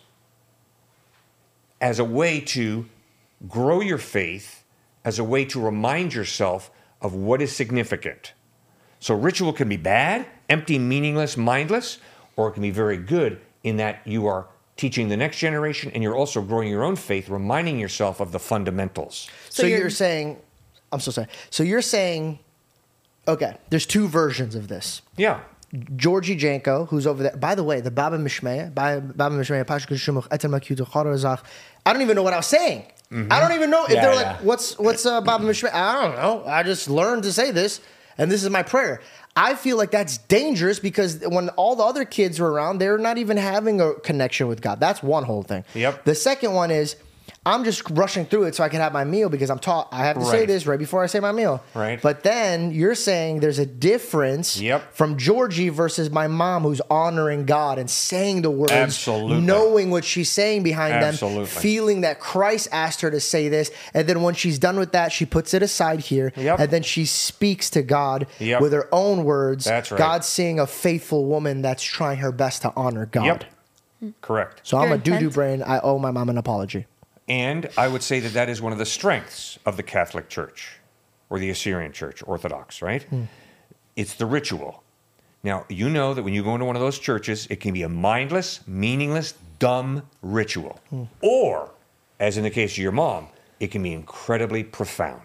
as a way to grow your faith, as a way to remind yourself of what is significant. So ritual can be bad, empty, meaningless, mindless, or it can be very good in that you are teaching the next generation and you're also growing your own faith, reminding yourself of the fundamentals. So, So you're, you're- saying, I'm so sorry. So you're saying, okay, there's two versions of this. Yeah. Georgie Janko, who's over there. By the way, the Baba Mishmea, Baba Mishmea, Pashka Shumuch, Etemakutu, Chorazach. I don't even know what I was saying. I don't even know if Yeah, they're yeah. like, what's what's uh, Baba Mishmea? I don't know. I just learned to say this, and this is my prayer. I feel like that's dangerous because when all the other kids were around, they're not even having a connection with God. That's one whole thing. Yep. The second one is, I'm just rushing through it so I can have my meal because I'm taught I have to say Right. this right before I say my meal. Right. But then you're saying there's a difference Yep. from Georgie versus my mom who's honoring God and saying the words, Absolutely. knowing what she's saying behind Absolutely. them, feeling that Christ asked her to say this. And then when she's done with that, she puts it aside here. Yep. And then she speaks to God Yep. with her own words. That's right. God's seeing a faithful woman that's trying her best to honor God. Yep. Correct. So I'm Your a doo-doo intent. brain. I owe my mom an apology. And I would say that that is one of the strengths of the Catholic Church or the Assyrian Church, Orthodox, right? It's the ritual. Now, you know that when you go into one of those churches, it can be a mindless, meaningless, dumb ritual. Or, as in the case of your mom, it can be incredibly profound.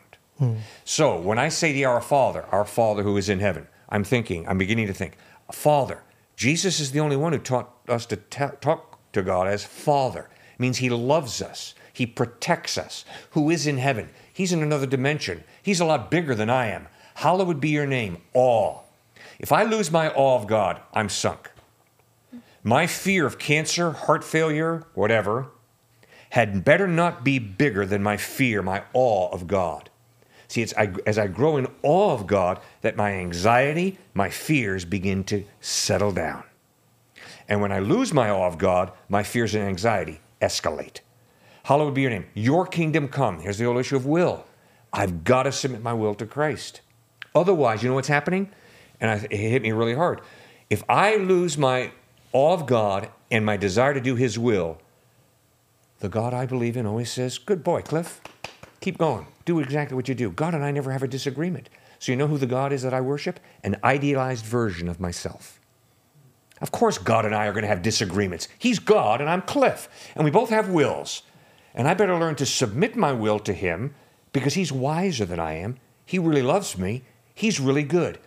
So when I say the Our Father, Our Father who is in heaven, I'm thinking, I'm beginning to think, Father. Jesus is the only one who taught us to ta- talk to God as Father. It means he loves us. He protects us. Who is in heaven? He's in another dimension. He's a lot bigger than I am. Hallowed be your name. Awe. If I lose my awe of God, I'm sunk. My fear of cancer, heart failure, whatever, had better not be bigger than my fear, my awe of God. See, it's I, as I grow in awe of God that my anxiety, my fears begin to settle down. And when I lose my awe of God, my fears and anxiety escalate. Hallowed be your name. Your kingdom come. Here's the whole issue of will. I've got to submit my will to Christ. Otherwise, you know what's happening? And I, it hit me really hard. If I lose my awe of God and my desire to do his will, the God I believe in always says, good boy, Cliff. Keep going. Do exactly what you do. God and I never have a disagreement. So you know who the God is that I worship? An idealized version of myself. Of course, God and I are going to have disagreements. He's God and I'm Cliff, and we both have wills. And I better learn to submit my will to him because he's wiser than I am. He really loves me. He's really good.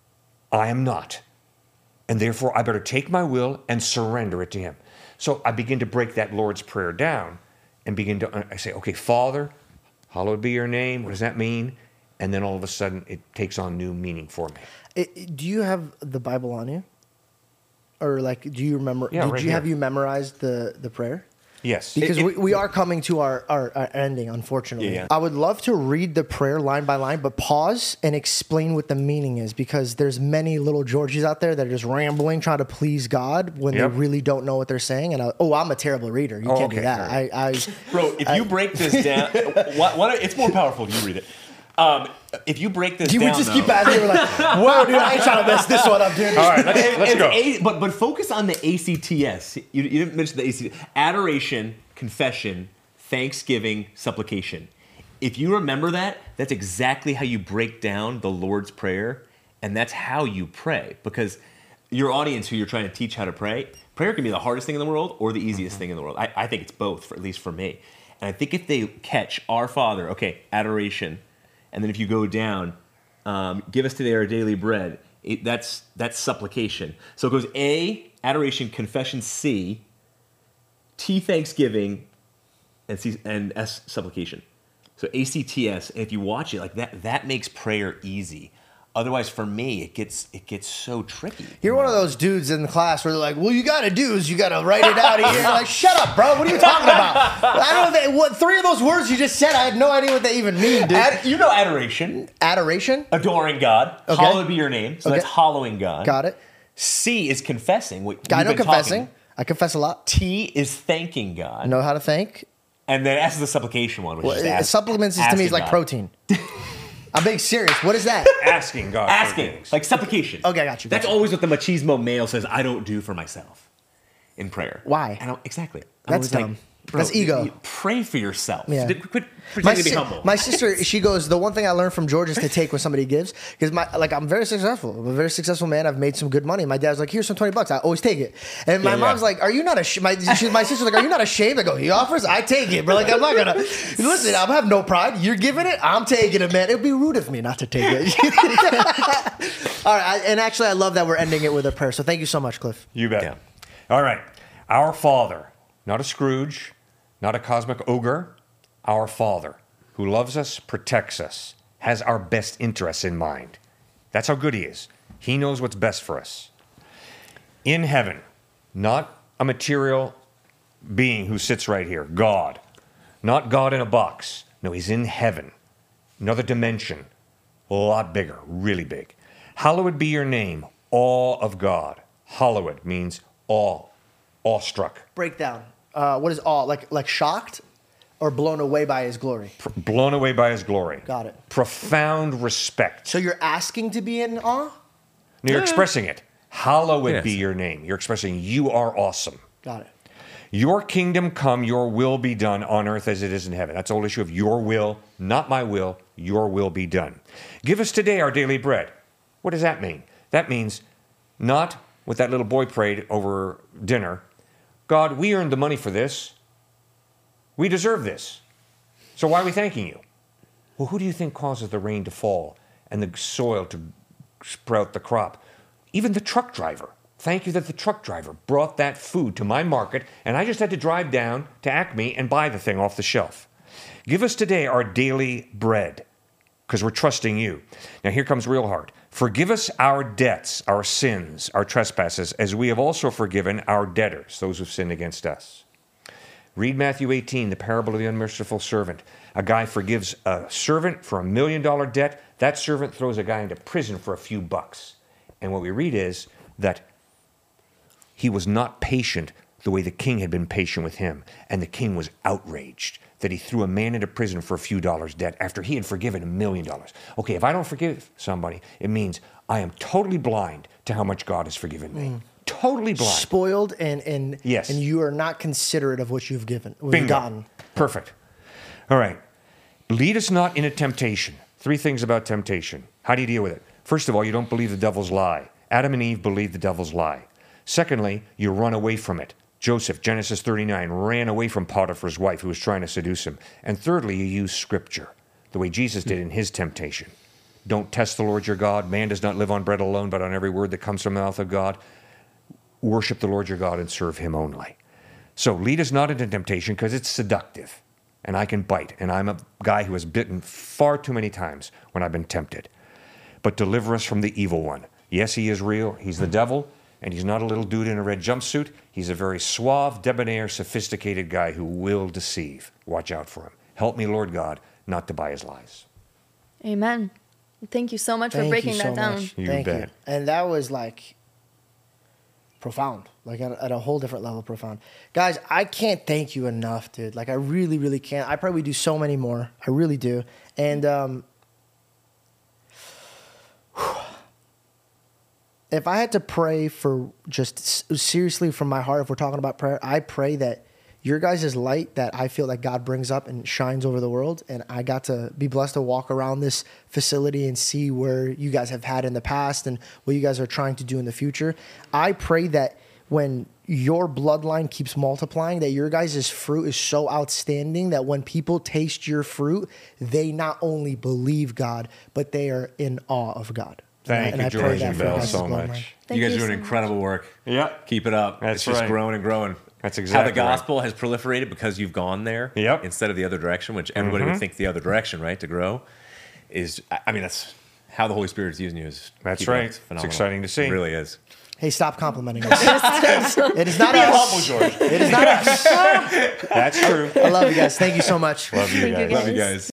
I am not. And therefore, I better take my will and surrender it to him. So I begin to break that Lord's Prayer down and begin to, I say, okay, Father, hallowed be your name. What does that mean? And then all of a sudden, it takes on new meaning for me. It, do you have the Bible on you? Or like, do you remember, Yeah, did right you have here. you memorized the, the prayer? Yes. Because It- we, we are coming to our, our, our ending, unfortunately. Yeah, yeah. I would love to read the prayer line by line, but pause and explain what the meaning is, because there's many little Georgies out there that are just rambling, trying to please God when Yep. they really don't know what they're saying. And I, oh, I'm a terrible reader. You Oh, can't do okay, that. all I, right. I, Bro, if you break this down, why, why don't, it's more powerful if you read it. Um, if you break this you down, would just though, keep asking. We're like, whoa, dude, I ain't trying to mess this one up, dude. All right, let's, And- let's and go. A- but but focus on the A C T S. You, you didn't mention the A C T S. Adoration, confession, thanksgiving, supplication. If you remember that, that's exactly how you break down the Lord's Prayer, and that's how you pray. Because your audience who you're trying to teach how to pray, prayer can be the hardest thing in the world or the easiest thing in the world. I, I think it's both, for, at least for me. And I think if they catch Our Father, okay, adoration, and then if you go down, um, give us today our daily bread. It, that's that's supplication. So it goes A, adoration, confession, C, T, thanksgiving, and C, and S, supplication. So A C T S. And if you watch it like that, that makes prayer easy. Otherwise, for me, it gets it gets so tricky. You're one of those dudes in the class where they're like, "Well, you got to do is you got to write it out here." You're like, "Shut up, bro! What are you talking about?" I don't know that, what three of those words you just said. I had no idea what they even mean, dude. Ad, you know adoration, Adoration, adoring God. Okay. Hallowed be your name. So Okay. that's hallowing God. got it. C is confessing. What I we've know been confessing. talking. I confess a lot. T is thanking God. Know how to thank. And then S is the supplication one, which Well, is uh, ask, supplements is to me is asking like God. protein. I'm being serious. What is that? Asking God for Asking, things. like supplication. Okay, I got you, That's got you. always what the machismo male says, I don't do for myself in prayer. Why? I don't, exactly. I'm That's always dumb. bro, That's ego. you- you Pray for yourself. Yeah. Quit quit My, pretending to be si- humble. my sister, she goes, the one thing I learned from George is to take when somebody gives. Because my like I'm very successful. I'm a very successful man. I've made some good money. My dad's like, here's some twenty bucks. I always take it. And my Yeah, mom's yeah. like, are you not ashamed? My, she, my sister's like, are you not ashamed? I go, he offers, I take it, bro. Like, I'm not gonna listen, I have no pride. You're giving it, I'm taking it, man. It'd be rude of me not to take it. All right, I, and actually I love that we're ending it with a prayer. So thank you so much, Cliff. You bet. Yeah. All right. Our Father, not a Scrooge, not a cosmic ogre, our Father, who loves us, protects us, has our best interests in mind. That's how good he is. He knows what's best for us. In heaven, not a material being who sits right here, God. Not God in a box. No, he's in heaven. Another dimension. A lot bigger, really big. Hallowed be your name, awe of God. Hallowed means awe, awestruck, Breakdown. Uh, what is all like like shocked or blown away by his glory? pr- blown away by his glory. Got it. Profound respect. So you're asking to be in awe? No, you're expressing it. Hallowed Yes. be your name. You're expressing you are awesome. Got it. Your kingdom come, your will be done on earth as it is in heaven. That's the whole issue of your will, not my will, your will be done. Give us today our daily bread. What does that mean? That means not what that little boy prayed over dinner. God, we earned the money for this. We deserve this. So why are we thanking you? Well, who do you think causes the rain to fall and the soil to sprout the crop? Even the truck driver. Thank you that the truck driver brought that food to my market, and I just had to drive down to Acme and buy the thing off the shelf. Give us today our daily bread, because we're trusting you. Now here comes real hard. Forgive us our debts, our sins, our trespasses, as we have also forgiven our debtors, those who've sinned against us. Read Matthew eighteen, the parable of the unmerciful servant. A guy forgives a servant for a million dollar debt. That servant throws a guy into prison for a few bucks. And what we read is that he was not patient the way the king had been patient with him. And the king was outraged that he threw a man into prison for a few dollars debt after he had forgiven a million dollars. Okay, if I don't forgive somebody, it means I am totally blind to how much God has forgiven me. Totally blind. Spoiled and and Yes. and you are not considerate of what you've given, what you've Bingo. gotten. Perfect. All right. Lead us not into temptation. Three things about temptation. How do you deal with it? First of all, you don't believe the devil's lie. Adam and Eve believed the devil's lie. Secondly, you run away from it. Joseph, Genesis thirty-nine, ran away from Potiphar's wife who was trying to seduce him. And thirdly, you use Scripture, the way Jesus did in his temptation. Don't test the Lord your God. Man does not live on bread alone, but on every word that comes from the mouth of God. Worship the Lord your God and serve him only. So lead us not into temptation because it's seductive. And I can bite. And I'm a guy who has bitten far too many times when I've been tempted. But deliver us from the evil one. Yes, he is real. He's the devil. And he's not a little dude in a red jumpsuit. He's a very suave, debonair, sophisticated guy who will deceive. Watch out for him. Help me, Lord God, not to buy his lies. Amen. Thank you so much for Thank breaking you that so down. much. You Thank bet. you. And that was like profound, like at, at a whole different level profound. Guys, I can't thank you enough, dude. Like I really, really can't. I probably do so many more. I really do. And um, if I had to pray for just s- seriously from my heart, if we're talking about prayer, I pray that your guys' light that I feel like God brings up and shines over the world, and I got to be blessed to walk around this facility and see where you guys have had in the past and what you guys are trying to do in the future. I pray that when your bloodline keeps multiplying, that your guys' fruit is so outstanding that when people taste your fruit, they not only believe God, but they are in awe of God. Thank And you, I pray George that and for your Bell, guys' so bloodline. much. Thank you guys you are doing so much. incredible work. Yep. Keep it up. That's it's just right. growing and growing. That's How exactly the right. gospel has proliferated because you've gone there Yep. instead of the other direction, which everybody would think the other direction, right, to grow, is, I I mean, that's how the Holy Spirit is using you. Is That's keeping it right. up. It's Phenomenal. exciting to see. It really is. Hey, stop complimenting us. It is not us. George. It is not us. That's true. I love you guys. Thank you so much. Love you Thank you, guys. guys. Love you guys.